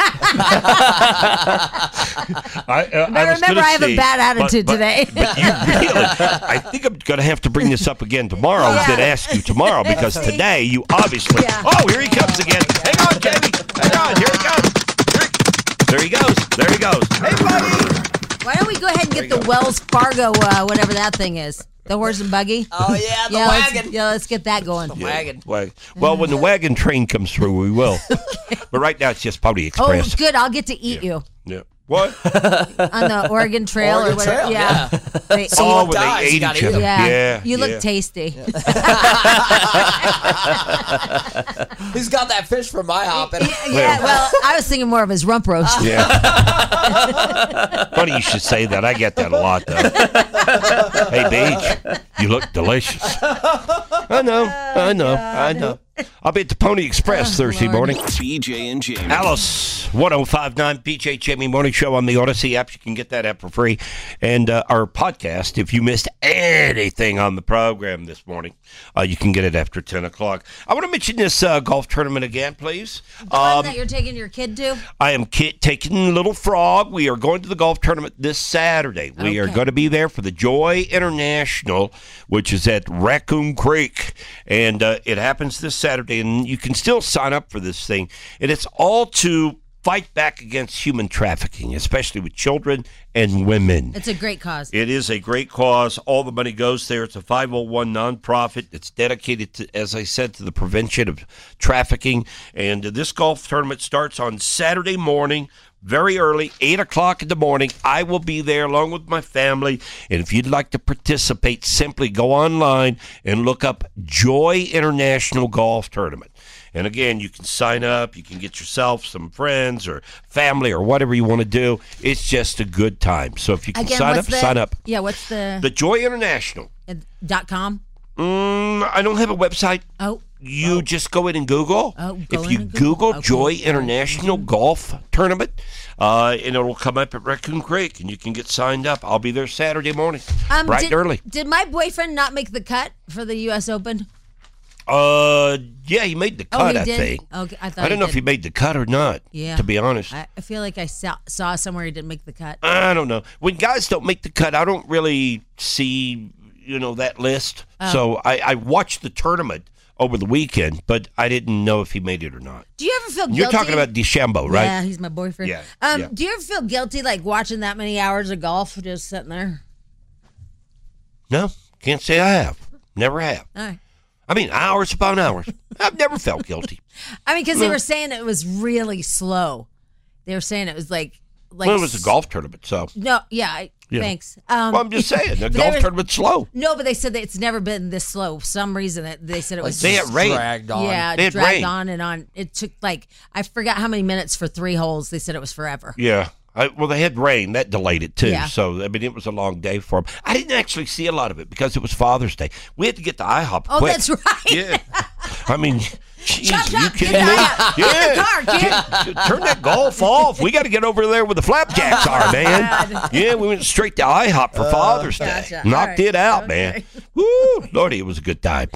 I, uh,
But
I was
remember,
gonna
I have a
see,
bad attitude
but- but-
today.
But you really, I think I'm going to have to bring this up again tomorrow
Yeah.
and then ask you tomorrow because
See?
today you obviously.
Yeah.
Oh, here he comes again. Hang on, Jamie. Hang on. Here he comes. Here he, there he goes. There he goes. Hey, buddy.
Why don't we go ahead and get the Wells Fargo, uh, whatever that thing is? The horse and buggy?
Oh, yeah, the
yeah,
wagon.
Let's, yeah, let's get that going.
Wagon.
Wag- Well, when the wagon train comes through, we will. But right now, it's just Pony
Oh,
Express.
good. I'll get to eat you
Yeah. What?
on the Oregon Trail
Oregon
or whatever.
Trail,
yeah.
yeah.
They-
Oh, when
dies,
they
you
ate
gotta
each
eat
other.
them.
yeah.
Yeah.
You look
yeah.
tasty.
He's got that fish from IHOP. And
Yeah, well, I was thinking more of his rump roast.
Yeah. Funny you should say that. I get that a lot, though. Hey, Beach, you look delicious. I know. I know. I know. I'll be at the Pony Express Thursday morning.
B J and Jamie.
Alice, one oh five point nine B J Jamie Morning Show on the Odyssey app. You can get that app for free. And uh, our podcast, if you missed anything on the program this morning, uh, you can get it after ten o'clock. I want to mention this uh, golf tournament again, please.
The one
Um,
that you're taking your kid to?
I am ki- taking Little Frog. We are going to the golf tournament this Saturday. We are
Okay.
going to be there for the Joy International, which is at Raccoon Creek. And uh, it happens this Saturday, and you can still sign up for this thing. And it's all to fight back against human trafficking, especially with children and women.
It's a great cause.
It is a great cause. All the money goes there. It's a five oh one nonprofit. It's dedicated to, as I said, to the prevention of trafficking. And uh, this golf tournament starts on Saturday morning, very early, eight o'clock in the morning. I will be there along with my family. And if you'd like to participate, simply go online and look up Joy International Golf Tournament. And again, you can sign up. You can get yourself some friends or family or whatever you want to do. It's just a good time. So if you can
Again,
sign up,
what's the,
sign up.
Yeah, what's the,
The Joy International.
uh, dot com?
Mm, I don't have a website.
Oh.
You just go in and Google.
Oh, go
if
in
you
and Google.
Google
Okay.
Joy International Golf Tournament, uh, and it'll come up at Raccoon Creek, and you can get signed up. I'll be there Saturday morning,
Um,
bright
did,
and early.
Did my boyfriend not make the cut for the U S Open?
Uh, yeah, he made the cut.
Oh, he
I
did?
think.
Okay, I thought
I don't
he
know if
did.
he made the cut or not.
Yeah.
To be honest.
I, I feel like I saw, saw somewhere he didn't make the cut.
I don't know. When guys don't make the cut, I don't really see, you know, that list.
Oh.
So I, I watched the tournament over the weekend, but I didn't know if he made it or not.
Do you ever feel guilty?
You're talking about DeChambeau, right?
Yeah, he's my boyfriend.
Yeah,
Um,
yeah.
Do you ever feel guilty like watching that many hours of golf just sitting there?
No, can't say I have. Never have.
All right.
I mean, hours upon hours. I've never felt guilty.
I mean, because they
No.
were saying it was really slow. They were saying it was like, like
Well, it was a golf tournament, so.
No, yeah, I,
Yeah.
thanks. Um,
Well, I'm just saying, the
but
golf
they were-
tournament's slow.
No, but they said that it's never been this slow. For some reason, it, they said it
Like
was
they had
just
rain.
dragged on.
Yeah,
They had
dragged
rain.
on and on. It took like I forgot how many minutes for three holes. They said it was forever.
Yeah. I, well, they had rain. That delayed it, too.
Yeah.
So, I mean, it was a long day for them. I didn't actually see a lot of it because it was Father's Day. We had to get to IHOP
Oh,
quick.
that's right.
Yeah. I mean, jeez,
Chop,
are you
chop,
kidding
get
me?
the IHOP. Get in the car, kid.
Get- turn that golf off. We got to get over there where the flapjacks are, man. Yeah, we went straight to IHOP for Father's Day.
gotcha.
Knocked
All right.
it out, man. Woo, Lordy, it was a good time.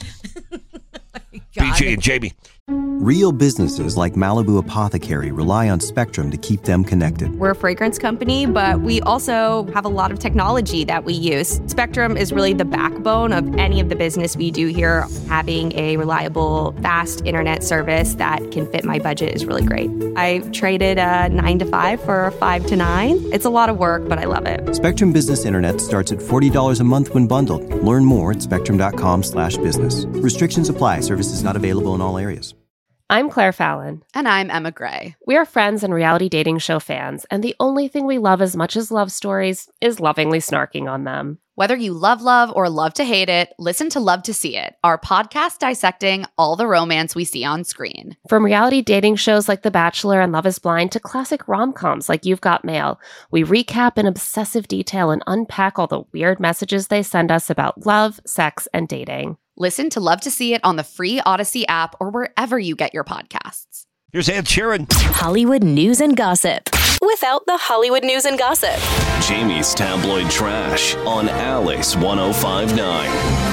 B J and Jamie.
Real businesses like Malibu Apothecary rely on Spectrum to keep them connected.
We're a fragrance company, but we also have a lot of technology that we use. Spectrum is really the backbone of any of the business we do here. Having a reliable, fast internet service that can fit my budget is really great. I traded a nine to five for a five to nine. It's a lot of work, but I love it.
Spectrum Business Internet starts at forty dollars a month when bundled. Learn more at spectrum dot com slash business. Restrictions apply. Services not available in all areas.
I'm Claire Fallon.
And I'm Emma Gray.
We are friends and reality dating show fans, and the only thing we love as much as love stories is lovingly snarking on them.
Whether you love love or love to hate it, listen to Love to See It, our podcast dissecting all the romance we see on screen.
From reality dating shows like The Bachelor and Love is Blind to classic rom-coms like You've Got Mail, we recap in obsessive detail and unpack all the weird messages they send us about love, sex, and dating.
Listen to Love to See It on the free Odyssey app or wherever you get your podcasts.
Here's Ed Sheeran.
Hollywood news and gossip without the Hollywood news and gossip.
Jamie's tabloid trash on Alice one oh five point nine.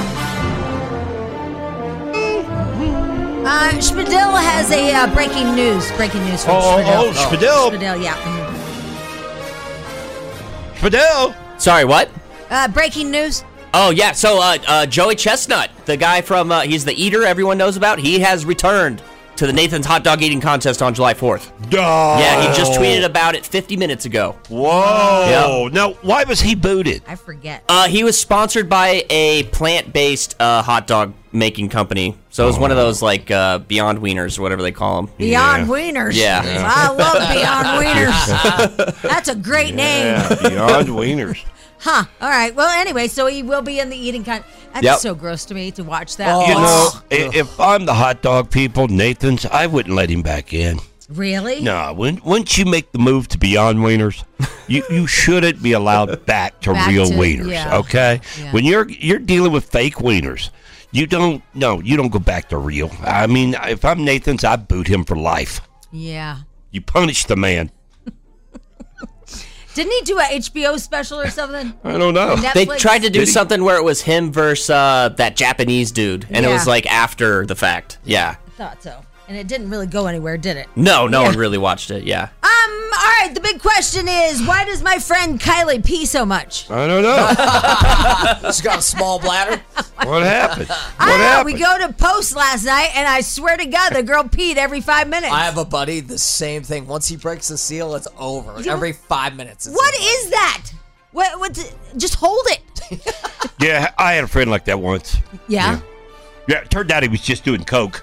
Uh, Spadil has a uh, breaking news. Breaking news from
Oh,
Spadil.
oh, Spadil.
Spadil, yeah. Mhm.
Spadil.
Sorry, what?
Uh, breaking news.
Oh, yeah. So uh, uh, Joey Chestnut, the guy from, uh, he's the eater everyone knows about, he has returned to the Nathan's Hot Dog Eating Contest on July fourth.
Oh.
Yeah, he just tweeted about it fifty minutes ago.
Whoa.
Yep.
Now, why was he booted?
I forget.
Uh, he was sponsored by a plant-based uh, hot dog making company. So it was one of those, like, uh, Beyond Wieners or whatever they call them.
Beyond Wieners.
Yeah.
I love Beyond Wieners. That's a great name.
Yeah, Beyond Wieners.
Huh. All right. Well, anyway, so he will be in the eating con. That's
Yep.
so gross to me to watch that.
You know, i- if I'm the hot dog people, Nathan's, I wouldn't let him back in.
Really?
No, when, once you make the move to Beyond Wieners, you, you shouldn't be allowed back to
Back
real
to-
wieners,
yeah.
okay?
Yeah.
When you're you're dealing with fake wieners, you don't, no, you don't go back to real. I mean, if I'm Nathan's, I boot him for life.
Yeah.
You punish the man.
Didn't he do a H B O special or something?
I don't know.
They
Netflix?
tried to do
Did he?
something where it was him versus uh, that Japanese dude, and it
Yeah.
was like after the fact. Yeah.
I thought so. And it didn't really go anywhere, did it?
No, no
Yeah.
one really watched it. Yeah.
Um, all right, the big question is, why does my friend Kylie pee so much?
I don't know.
She's got a small bladder.
What happened? What
I don't know,
happened?
we go to post last night, and I swear to God, the girl peed every five minutes.
I have a buddy, the same thing. Once he breaks the seal, it's over.
You-
Every five minutes. It's
What is that? What? What? the- just hold it.
Yeah, I had a friend like that once.
Yeah.
Yeah, it turned out he was just doing coke.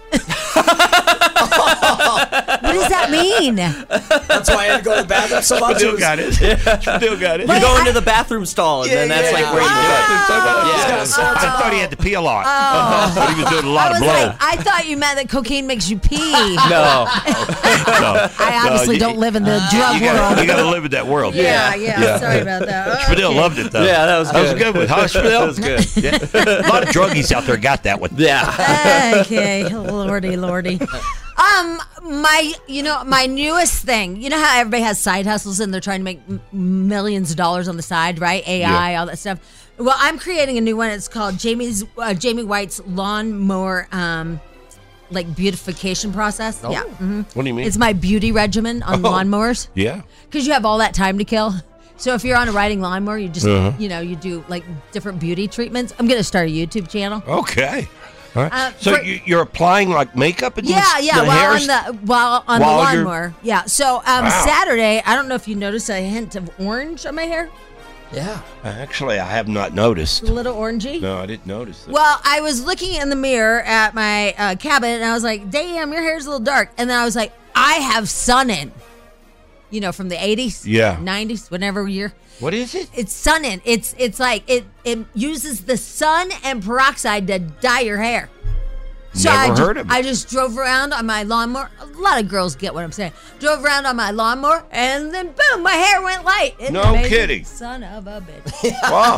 What does that mean?
That's why I had to go to the bathroom so much.
Still got it. Still got it.
You go into the bathroom stall, and then that's like where you do it.
Yeah. I thought he had to pee a lot. But he was doing a lot
I
of
was
blow.
like, I thought you meant that cocaine makes you pee.
No.
No.
I obviously
you-
don't live in the drug
you
world.
gotta, you gotta live in that world.
Yeah, yeah, sorry about that.
Spadil
Okay.
loved it though.
Yeah, that was
That was a
good.
good one. Huh, Spadil?
That was good.
Yeah. A lot of druggies out there got that one.
Yeah.
Okay, lordy, lordy. Um, my, you know, my newest thing. You know how everybody has side hustles and they're trying to make m- millions of dollars on the side, right? A I,
Yeah.
all that stuff. Well, I'm creating a new one. It's called Jamie's uh, Jamie White's Lawnmower, um, like beautification process.
Oh.
Yeah. mhm.
What do you mean?
It's my beauty regimen on
Oh.
lawnmowers.
Yeah.
Because you have all that time to kill. So if you're on a riding lawnmower, you just,
Uh-huh.
you know, you do like different beauty treatments. I'm gonna start a YouTube channel.
Okay. All right.
Uh,
so
for-
you, you're applying like makeup and
Yeah, yeah.
the
While
hairs?
on the while on
While
the
you're-
lawnmower. Yeah. So um,
Wow.
Saturday, I don't know if you noticed a hint of orange on my hair.
Yeah.
Actually, I have not noticed.
A little orangey.
No, I didn't notice that.
Well, I was looking in the mirror at my uh, cabin, and I was like, "Damn, your hair's a little dark." And then I was like, "I have sun in." You know, from the eighties,
Yeah.
nineties, whatever year.
What is it?
It's sun in. It's it's like it it uses the sun and peroxide to dye your hair. So
Never
I just,
heard of it.
I just drove around on my lawnmower. A lot of girls get what I'm saying. Drove around on my lawnmower, and then boom, my hair went light. Isn't it
No
amazing?
kidding.
Son of a bitch.
Wow.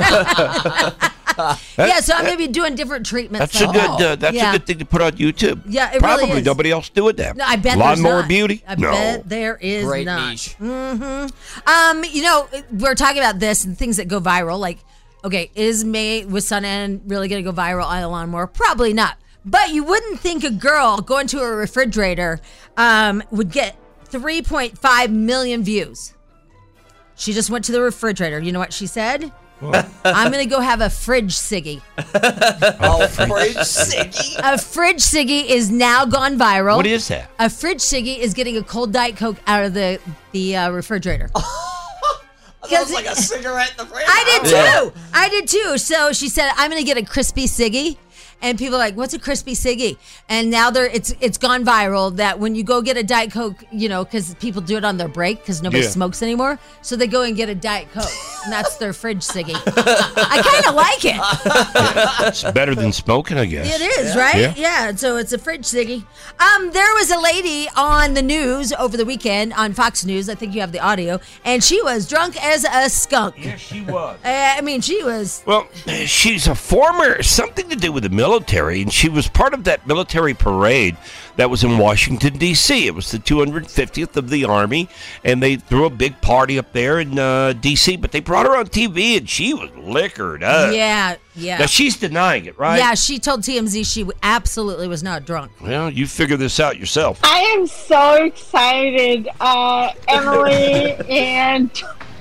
Yeah, so I'm gonna be doing different treatments.
That's a
like
good.
that.
Uh, that's
Yeah.
a good thing to put on YouTube.
Yeah, it
Probably
really is.
nobody else doing that.
No, I bet there's
Lawnmower
not.
beauty.
I
no.
bet there is
Great
not.
niche.
hmm Um, you know, we're talking about this and things that go viral. Like, okay, is May with Sun N really going to go viral on a lawnmower? Probably not. But you wouldn't think a girl going to a refrigerator um, would get three point five million views. She just went to the refrigerator. You know what she said? I'm going to go have a fridge ciggy.
Oh, fridge ciggy.
A fridge ciggy is now gone viral.
What is that?
A fridge ciggy is getting a cold Diet Coke out of the the uh, refrigerator.
That was like a cigarette in the fridge.
I did
Yeah.
too. I did too. So she said, I'm going to get a crispy ciggy. and people are like, "What's a crispy ciggy?" And now they're it's it's gone viral that when you go get a Diet Coke, you know, because people do it on their break because nobody
Yeah.
smokes anymore, so they go and get a Diet Coke, and that's their fridge ciggy. I kind of like it.
It's better than smoking, I guess.
It is, right?
Yeah.
Yeah. So it's a fridge ciggy. Um, there was a lady on the news over the weekend on Fox News. I think you have the audio, and she was drunk as a skunk.
Yeah, she was.
Uh, I mean, she was.
Well, she's a former, something to do with the military, and she was part of that military parade that was in Washington, D C It was the two hundred fiftieth of the Army, and they threw a big party up there in uh, D C, but they brought her on T V, and she was liquored up.
Yeah, yeah.
Now, she's denying it, right?
Yeah, she told T M Z she absolutely was not drunk.
Well, you figure this out yourself.
I am so excited, uh, Emily and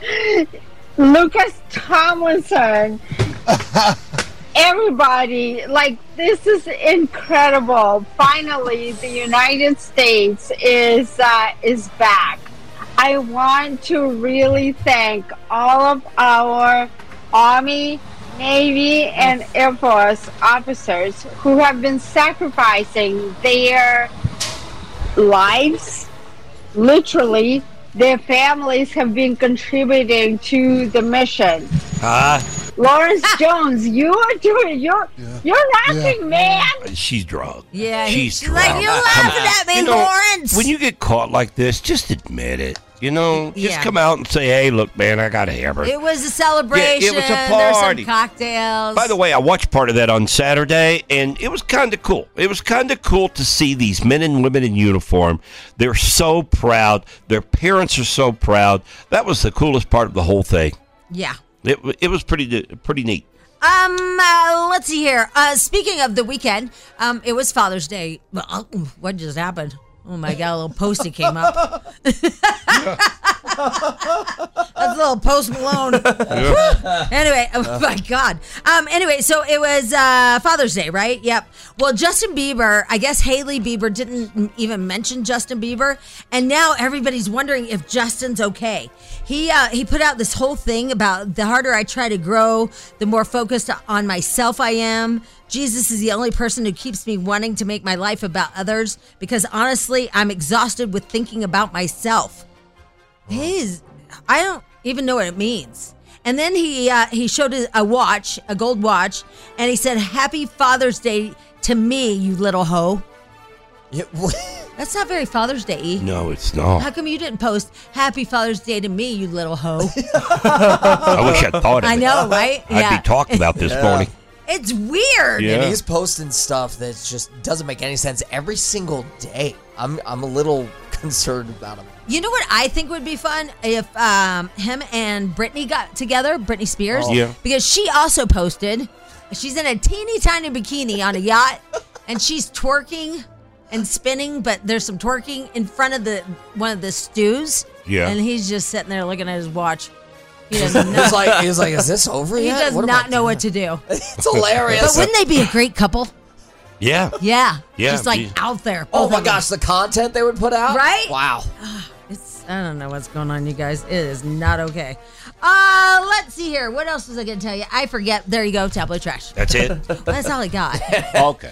Lucas Tomlinson. Everybody, like, this is incredible. Finally, the United States is uh, is back. I want to really thank all of our Army, Navy, and Air Force officers who have been sacrificing their lives. Literally, their families have been contributing to the mission.
Ah.
Lawrence Jones, you are doing, you're, you're laughing, man.
She's drunk.
Yeah,
she's
he's
drunk.
like, "You're laughing at me,
You know,
Lawrence."
When you get caught like this, just admit it. You know, just
Yeah.
come out and say, "Hey, look, man, I got a hammer."
It was a celebration.
Yeah, it was a
There's some
party.
cocktails.
By the way, I watched part of that on Saturday, and it was kind of cool. It was kind of cool to see these men and women in uniform. They're so proud. Their parents are so proud. That was the coolest part of the whole thing.
Yeah.
It it was pretty pretty neat.
Um, uh, let's see here. Uh, speaking of the weekend, um, it was Father's Day. Well, uh, what just happened? Oh my God, a little postie came up. That's a little Post Malone. Anyway, oh my God. Um, anyway, so it was uh, Father's Day, right? Yep. Well, Justin Bieber, I guess Hailey Bieber didn't even mention Justin Bieber, and now everybody's wondering if Justin's okay. He uh, he put out this whole thing about the harder I try to grow, the more focused on myself I am. Jesus is the only person who keeps me wanting to make my life about others because honestly, I'm exhausted with thinking about myself. His, I don't even know what it means. And then he uh, he showed a watch, a gold watch, and he said, "Happy Father's Day to me, you little hoe."
Yeah,
That's not very Father's Day-y.
No, it's not.
How come you didn't post "Happy Father's Day to me, you little hoe"?
I wish I thought of
I
it.
know, right?
I'd
Yeah.
be talking about this
Yeah.
morning.
It's weird.
Yeah.
And he's posting stuff that just doesn't make any sense every single day. I'm I'm a little concerned about him.
You know what I think would be fun if um, him and Britney got together, Britney Spears,
Oh.
Yeah.
because she also posted. She's in a teeny tiny bikini on a yacht, and she's twerking and spinning, but there's some twerking in front of the one of the stews.
Yeah.
and he's just sitting there looking at his watch. He doesn't know.
He's like, he's like, is this over
He
yet?
does
What am
not
I
know
doing?
what to do.
It's hilarious.
But wouldn't they be a great couple?
Yeah.
Yeah,
Yeah,
just like
geez.
out there.
Oh
both
my
of them.
gosh, the content they would put out,
Right?
Wow.
It's I don't know what's going on, you guys. It is not okay. Uh, let's see here. What else was I going to tell you? I forget. There you go. Tabloid trash.
That's it.
Well, that's all I got.
Okay.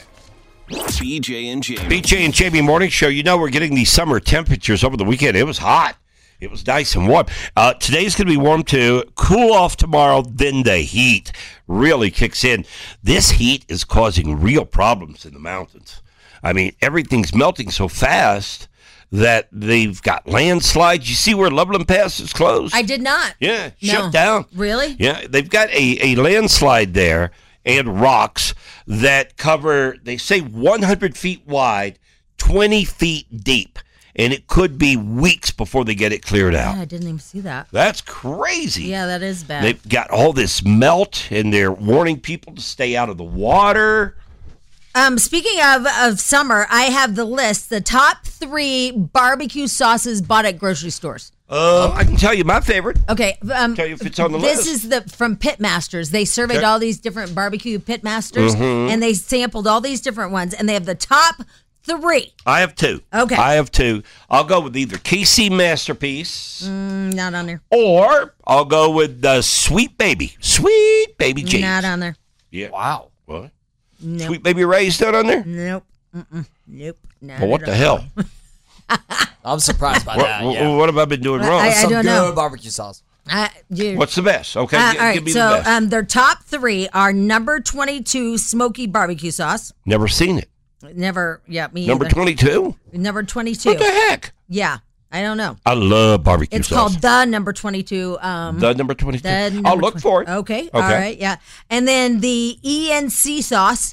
B J and Jamie.
B J and Jamie Morning Show. You know, we're getting these summer temperatures over the weekend. It was hot. It was nice and warm. Uh, today's going to be warm too. Cool off tomorrow. Then the heat really kicks in. This heat is causing real problems in the mountains. I mean, everything's melting so fast that they've got landslides. You see where Loveland Pass is closed?
I did not.
Yeah,
No.
shut down.
Really?
Yeah, they've got a, a landslide there and rocks that cover, they say, one hundred feet wide, twenty feet deep. And it could be weeks before they get it cleared out.
Yeah, I didn't even see that.
That's crazy.
Yeah, that is bad.
They've got all this melt, and they're warning people to stay out of the water.
Um, speaking of, of summer, I have the list, the top three barbecue sauces bought at grocery stores.
Uh, I can tell you my favorite.
Okay. Um,
Tell you if it's on the
this
list.
is the from Pitmasters. They surveyed
Okay.
all these different barbecue Pitmasters,
Mhm.
and they sampled all these different ones, and they have the top three.
I have two.
Okay.
I have two. I'll go with either K C Masterpiece,
Mm, not on there.
or I'll go with uh, Sweet Baby. Sweet Baby James.
Not on there.
Yeah.
Wow.
What?
Nope.
Sweet Baby Ray's not on there?
Nope. Mm-mm. Nope. Not
Well, what
at
the
all.
hell?
I'm surprised by
What,
that.
what,
Yeah.
what have I been doing
I-
wrong?
I
Some
don't
good
know.
barbecue sauce.
Uh, you-
What's the best? Okay,
Uh,
gi-
all right,
give me
so
the best.
um, their top three are number twenty-two smoky barbecue sauce.
Never seen it.
Never, yeah, me
Number
either.
twenty-two?
Number twenty-two.
What the heck?
Yeah, I don't know.
I love barbecue
It's
sauce.
called the number twenty-two. Um,
The number twenty-two.
the
I'll
number
look
twenty
for it.
Okay, all right, yeah. And then the E N C sauce.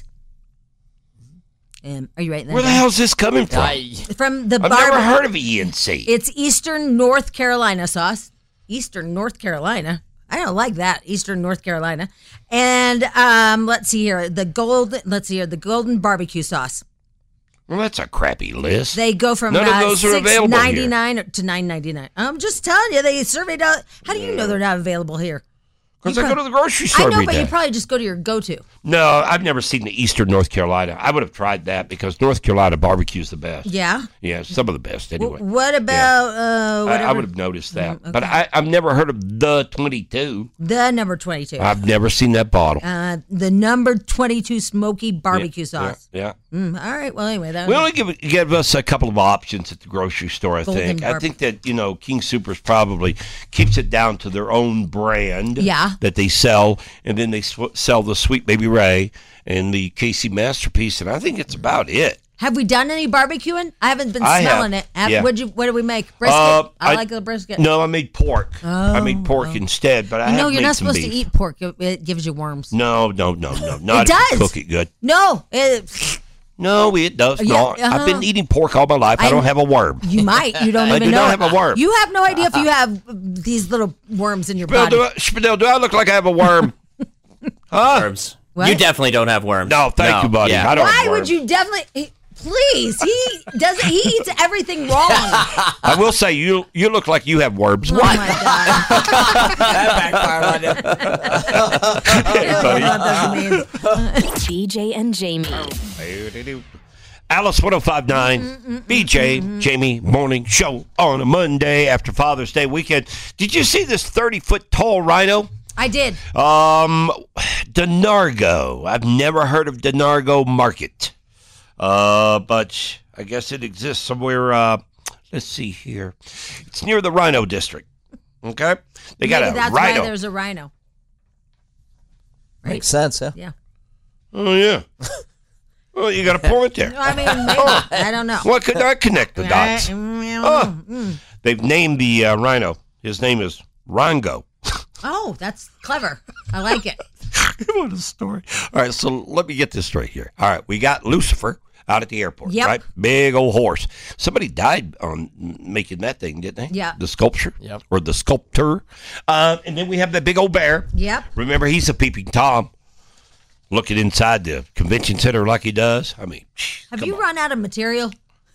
Um, are you right?
Where the hell's this coming from?
From the
I've
bar-
never heard of E N C.
It's Eastern North Carolina sauce. Eastern North Carolina. I don't like that. Eastern North Carolina. And um, let's see here. The gold. Let's see here. The golden barbecue sauce.
Well, that's a crappy list.
They go from
None
uh,
of those are
six
available
ninety
here.
nine to nine ninety nine. I'm just telling you. They surveyed out. How do you know they're not available here?
Because
You
I go
prob-
to the grocery store
I know,
every
but
day.
you probably just go to your go-to.
No, I've never seen the Eastern North Carolina. I would have tried that because North Carolina barbecue's the best.
Yeah.
Yeah, some of the best anyway.
What about uh,
I,
whatever?
I would have noticed that.
Mm,
But
okay.
I, I've never heard of the twenty-two.
The number twenty-two.
I've never seen that bottle.
Uh, the number twenty-two smoky barbecue
Yeah,
sauce.
Yeah. yeah.
Mm, all right. Well, anyway, that
We only give give us a couple of options at the grocery store, I
Golden
think. I
barb-
think that, you know, King Supers probably keeps it down to their own brand
Yeah.
that they sell, and then they sw- sell the Sweet Baby Ray and the K C Masterpiece, and I think it's about it.
Have we done any barbecuing? I haven't been
I
smelling
have,
it. Have,
yeah.
what'd you, what did we make? Brisket?
Uh,
I, like the brisket.
No, I made pork. I
Oh,
made pork
oh.
instead, but I
You know,
have
you're
made
not
some
supposed
beef.
to eat pork. It, it gives you worms.
No, no, no, no. Not
It
if you
does.
cook it good.
No. It,
No, it does
Yeah,
not. I've
uh-huh.
been eating pork all my life. I,
I-
don't have a worm.
you might. You don't
I
even
do
know.
not have a worm.
You have no idea if you have these little worms in your
Spadell,
body.
do I, Spadell, do I look like I have a worm? Huh?
Worms.
What?
You definitely don't have worms.
No, thank you, buddy.
Yeah.
I don't have
Why would
worms.
you definitely? he- Please, he does. He eats everything wrong.
I will say you you look like you have worms.
Oh my god!
That backfired on you.
B J and Jamie.
Alice one oh five nine, B J, Jamie, morning show on a Monday after Father's Day weekend. Did you see this thirty foot tall rhino?
I did.
Um, Denargo. I've never heard of Denargo Market. Uh, but I guess it exists somewhere. Uh, let's see here. It's near the Rhino District. Okay, they got
Maybe
a
that's
rhino.
why there's a rhino.
Makes sense, yeah.
Yeah.
Oh yeah. Well, you got a point there.
I mean, maybe. I don't know.
What could I connect the dots?
Oh.
Oh, they've named the uh, rhino. His name is Rango.
Oh, that's clever. I like it.
What a story. All right, so let me get this straight here. All right, we got Lucifer out at the airport,
Yep.
right? Big old horse. Somebody died on making that thing, didn't they?
Yeah.
The sculpture?
Yep.
Or the sculptor. Uh, and then we have that big old bear.
Yep.
Remember, he's a peeping Tom looking inside the convention center like he does. I mean,
Have you run out of material?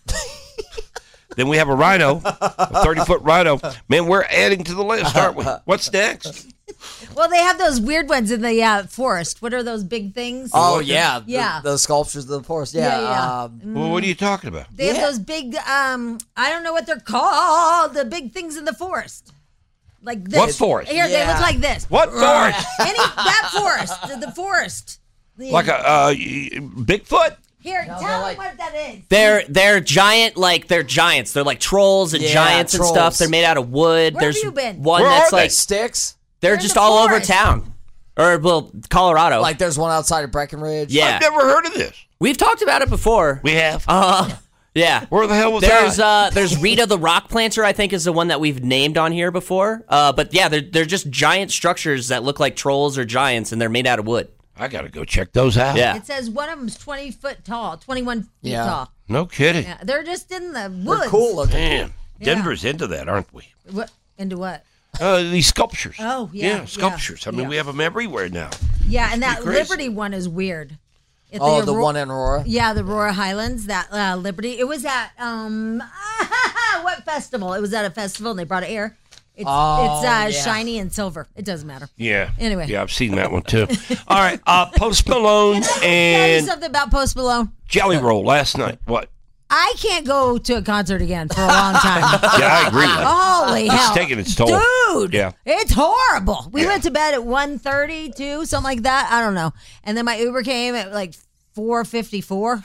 then we have a rhino, a thirty-foot rhino. Man, we're adding to the list, aren't we? What's next?
Well, they have those weird ones in the uh, forest. What are those big things?
Oh, yeah. the-
Yeah.
The, sculptures of the forest. Yeah.
Yeah, yeah.
Um,
Well, what are you talking about?
They have those big, um, I don't know what they're called, the big things in the forest. Like this.
What forest?
Here, they
Yeah.
look like this.
What forest?
Any, that forest, the, the forest. The-
Like a uh, Bigfoot?
Here, tell them what that is.
They're they're giant, like they're giants. They're like trolls and
Yeah,
giants and
trolls.
stuff. They're made out of wood.
Where have
There's
you been?
one
Where
that's
are they?
like
Sticks.
they're
They're in
just
the
all over
forest.
town, or well, Colorado.
Like there's one outside of Breckenridge.
yeah,
I've never heard of this.
we've talked about it before.
We have.
Uh, yeah.
Where the hell was
There's
that?
uh, there's Rita the Rock Planter. I think is the one that we've named on here before. Uh, but yeah, they're they're just giant structures that look like trolls or giants, and they're made out of wood.
I got to go check those out.
Yeah.
It says one of them's twenty foot tall, twenty-one feet
Yeah.
tall.
No kidding.
Yeah, they're just in the
They're
woods.
cool looking.
Man, Denver's into that, aren't we?
What, into what?
Uh, these sculptures.
Oh, yeah, yeah,
sculptures. I mean,
yeah.
we have them everywhere now.
Yeah, and that
crazy.
Liberty one is weird. At
Oh, the
Aurora-
one in Aurora?
Yeah, the Aurora Highlands, that uh, Liberty. It was at, um, what festival? It was at a festival and they brought it here. It's,
Oh,
it's uh,
yeah.
shiny and silver. It doesn't matter.
Yeah.
Anyway.
Yeah, I've seen that one too. All right. Uh, Post Malone
Tell you
and
something about Post Malone.
Jelly Roll last night. What?
I can't go to a concert again for a long time.
Yeah, I agree with that.
Holy
It's
hell.
taking its toll.
Dude.
Yeah.
It's horrible. We went to bed at one thirty, two, something like that. I don't know. And then my Uber came at like four fifty-four.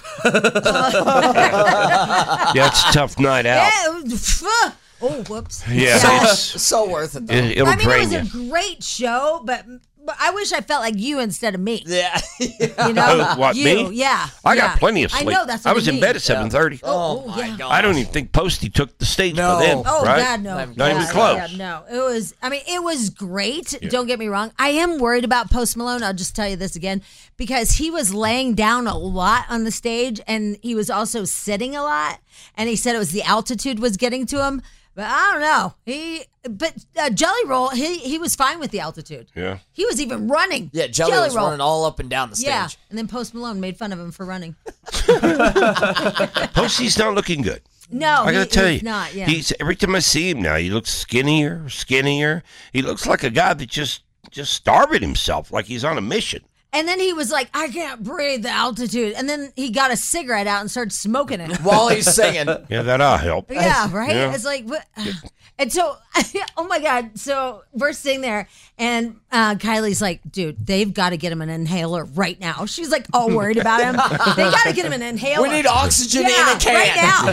Yeah, it's a tough night out.
Yeah, it was- oh, whoops.
Yeah,
so,
it's-
so worth it. Though.
It, it'll
I mean,
drain
it
you.
was a great show, but, but I wish I felt like you instead of me.
Yeah.
You know?
Oh, what,
you,
me?
Yeah.
I
yeah.
got plenty of sleep.
I know, that's what
I was
I
in
mean.
bed at seven thirty.
Oh, oh, yeah.
I don't even think Posty took the stage
No.
for them.
Oh,
right?
God, no.
Not
Yeah,
even close.
Yeah, no, it was, I mean, it was great. Don't get me wrong. I am worried about Post Malone. I'll just tell you this again, because he was laying down a lot on the stage and he was also sitting a lot. And he said it was the altitude was getting to him. But I don't know. He, but uh, Jelly Roll, he he was fine with the altitude.
Yeah.
He was even running.
Yeah, Jelly,
Jelly
was
Roll.
running all up and down the stage.
Yeah, and then Post Malone made fun of him for running.
Posty's not looking good.
No,
I gotta
he-
tell
he's
you,
not, yeah.
he's every time I see him now, he looks skinnier, skinnier. He looks like a guy that just just starving himself, like he's on a mission.
And then he was like, I can't breathe the altitude. And then he got a cigarette out and started smoking it.
While he's singing.
Yeah, that'll help.
Yeah, right?
Yeah.
It's like, what? And so, oh my God. So we're sitting there, and uh, Kylie's like, dude, they've got to get him an inhaler right now. She's like, all worried about him. They got to get him an inhaler.
We need oxygen
yeah,
in a can.
right now.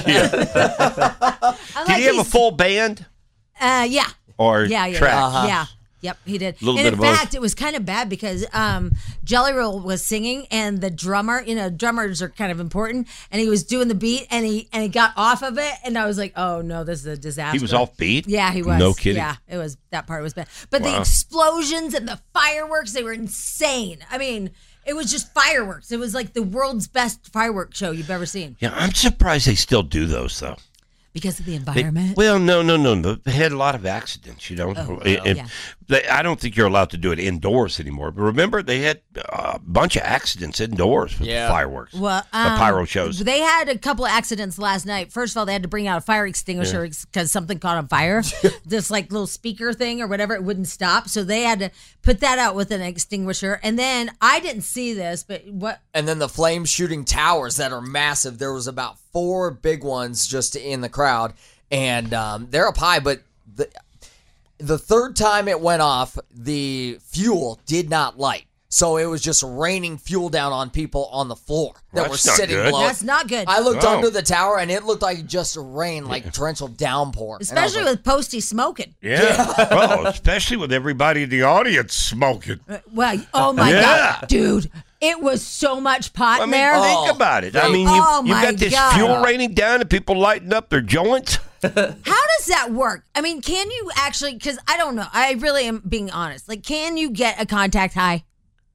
I'm
Did
like,
he have a
he's-
full band
Uh, yeah.
or
Yeah, yeah,
track?
yeah. yeah. Yep, he did.
Little
and
bit
in
of both.
fact, it was kind of bad because um, Jelly Roll was singing and the drummer, you know, drummers are kind of important, and he was doing the beat and he and he got off of it, and I was like, oh no, this is a disaster.
He was off beat?
Yeah, he was.
No kidding.
Yeah, it was. That part was bad. But the
Wow.
explosions and the fireworks, they were insane. I mean, it was just fireworks. It was like the world's best fireworks show you've ever seen
Yeah, I'm surprised they still do those though.
because of the
They-
environment.
well, no, no, no, no. They had a lot of accidents, you know.
Oh,
And- and
yeah.
they, I don't think you're allowed to do it indoors anymore. But remember, they had a bunch of accidents indoors with
Yeah.
fireworks,
Well,
the
um,
pyro shows.
They had a couple of accidents last night. First of all, they had to bring out a fire extinguisher because something caught on fire. This like little speaker thing or whatever, it wouldn't stop. So they had to put that out with an extinguisher. And then I didn't see this, but what?
And then the flame shooting towers that are massive. There was about four big ones just in the crowd, and um, they're up high. But the the third time it went off, the fuel did not light, so it was just raining fuel down on people on the floor that
Well,
were
that's not
sitting
good.
below. it.
That's not good.
I looked
Oh.
under the tower, and it looked like just rain, like torrential downpour. And I was
Especially
like,
with Posty smoking.
yeah, well, especially with everybody in the audience smoking.
Uh, Well, oh my
Yeah.
God, dude. It was so much pot
I
in
mean,
there.
think about it. I mean, you,
Oh,
you've
my
got this
God.
fuel raining down and people lighting up their joints.
How does that work? I mean, can you actually, because I don't know. I really am being honest. Like, can you get a contact high?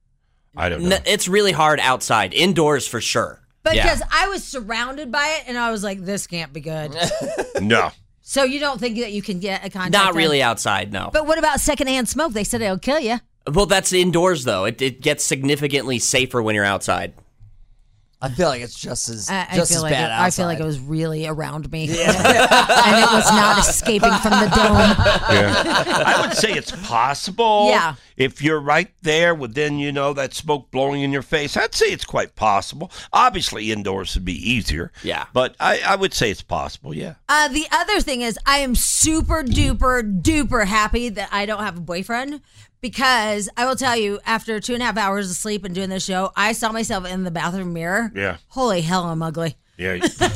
I don't know.
N- it's really hard outside. Indoors for sure.
Because
Yeah.
I was surrounded by it and I was like, this can't be good.
No.
So you don't think that you can get a contact
Not
high?
really outside, no.
But what about secondhand smoke? They said it'll kill you.
Well, that's indoors, though. It, it gets significantly safer when you're outside.
I feel like it's just as
I, I
just
feel
as
like
bad
it,
outside.
I feel like it was really around me, and it was not escaping from the dome.
Yeah. I would say it's possible.
Yeah.
If you're right there within, you know, that smoke blowing in your face, I'd say it's quite possible. Obviously, indoors would be easier.
Yeah.
But I, I would say it's possible, yeah.
Uh, the other thing is, I am super duper duper happy that I don't have a boyfriend, because I will tell you, after two and a half hours of sleep and doing this show, I saw myself in the bathroom mirror.
Yeah.
Holy hell, I'm ugly.
Yeah.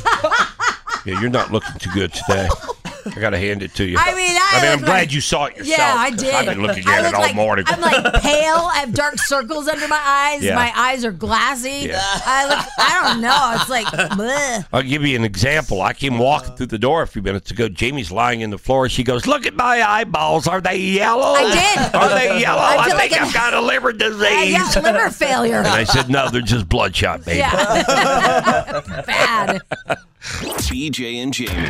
Yeah, you're not looking too good today. I got to hand it to you.
I mean, I
I mean, I'm
look
glad
like-
you saw it yourself.
Yeah, I
'cause
did.
I've been looking
I
at it
look
all
like,
morning.
I'm like pale. I have dark circles under my eyes.
Yeah.
My eyes are glassy.
Yeah.
I look. I don't know. It's like, bleh.
I'll give you an example. I came walking through the door a few minutes ago. Jamie's lying in the floor. She goes, "Look at my eyeballs. Are they yellow?
I did.
Are they yellow?
I
I,
feel
think
like
I've
it-
got a liver disease."
I got liver failure.
And I said, "No, they're just bloodshot, baby."
Yeah. Bad.
B J and Jamie.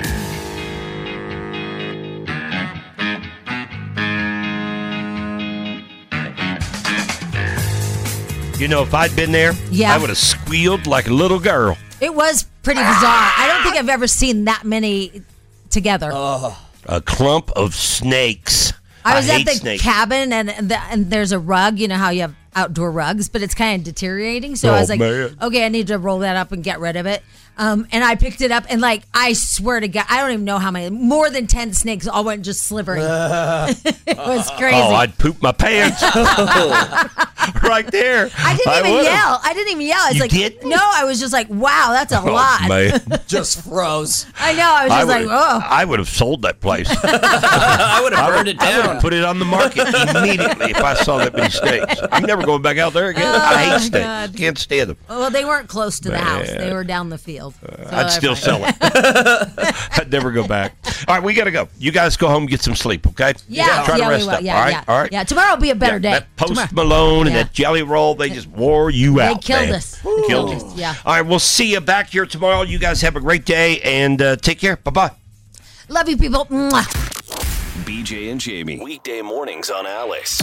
You know, if I'd been there,
Yeah.
I would have squealed like a little girl.
It was pretty bizarre. I don't think I've ever seen that many together.
A clump of snakes.
I was at
hate
the
snakes.
cabin, and and, the, and there's a rug. You know how you have outdoor rugs, but it's kind of deteriorating. So I was
Oh,
like,
man.
okay, I need to roll that up and get rid of it. Um, and I picked it up, and like, I swear to God, I don't even know how many, more than ten snakes all went just slivering. It was crazy.
Oh, I'd poop my pants. right there.
I didn't
I
even
would've.
yell. I didn't even yell. I was
You
like,
didn't?
no, I was just like, wow, that's a
Oh,
lot.
man.
Just froze.
I know. I was just like,
would've-
oh.
I would have sold that place.
I would have burned it
I would
down.
have put it on the market immediately if I saw that many steaks. I'm never going back out there again.
Oh,
I hate
my
steaks.
God.
Can't stand them.
Well, they weren't close to the house. They
Man.
were down the field. So
I'd still
they're fine.
sell it. I'd never go back. All right, we got to go. You guys go home and get some sleep, okay?
Yeah,
Try
yeah,
to
we
rest
will.
up.
Yeah,
all right,
yeah.
all right.
Yeah, tomorrow will be a better
Yeah,
day.
That Post
Tomorrow.
Malone and
Yeah.
that Jelly Roll, they just wore you
They
out.
killed
man.
us.
Killed
They
you.
killed us, yeah.
All right, we'll see you back here tomorrow. You guys have a great day and uh, take care. Bye bye.
Love you, people. Mwah.
B J and Jamie. Weekday mornings on Alice.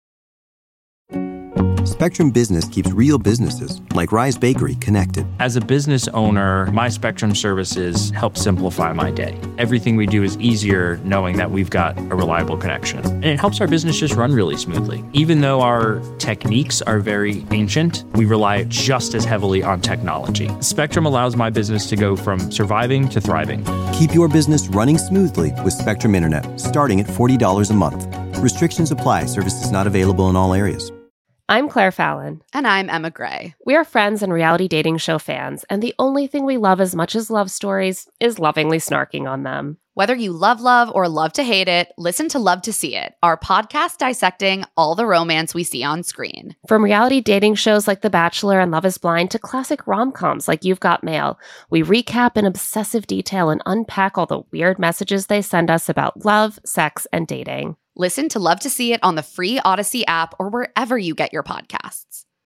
Spectrum Business keeps real businesses, like Rise Bakery, connected.
As a business owner, my Spectrum services help simplify my day. Everything we do is easier knowing that we've got a reliable connection. And it helps our business just run really smoothly. Even though our techniques are very ancient, we rely just as heavily on technology. Spectrum allows my business to go from surviving to thriving.
Keep your business running smoothly with Spectrum Internet, starting at forty dollars a month. Restrictions apply. Services not available in all areas.
I'm Claire Fallon.
And I'm Emma Gray.
We are friends and reality dating show fans, and the only thing we love as much as love stories is lovingly snarking on them.
Whether you love love or love to hate it, listen to Love to See It, our podcast dissecting all the romance we see on screen.
From reality dating shows like The Bachelor and Love is Blind to classic rom-coms like You've Got Mail, we recap in obsessive detail and unpack all the weird messages they send us about love, sex, and dating.
Listen to Love to See It on the free Odyssey app or wherever you get your podcasts.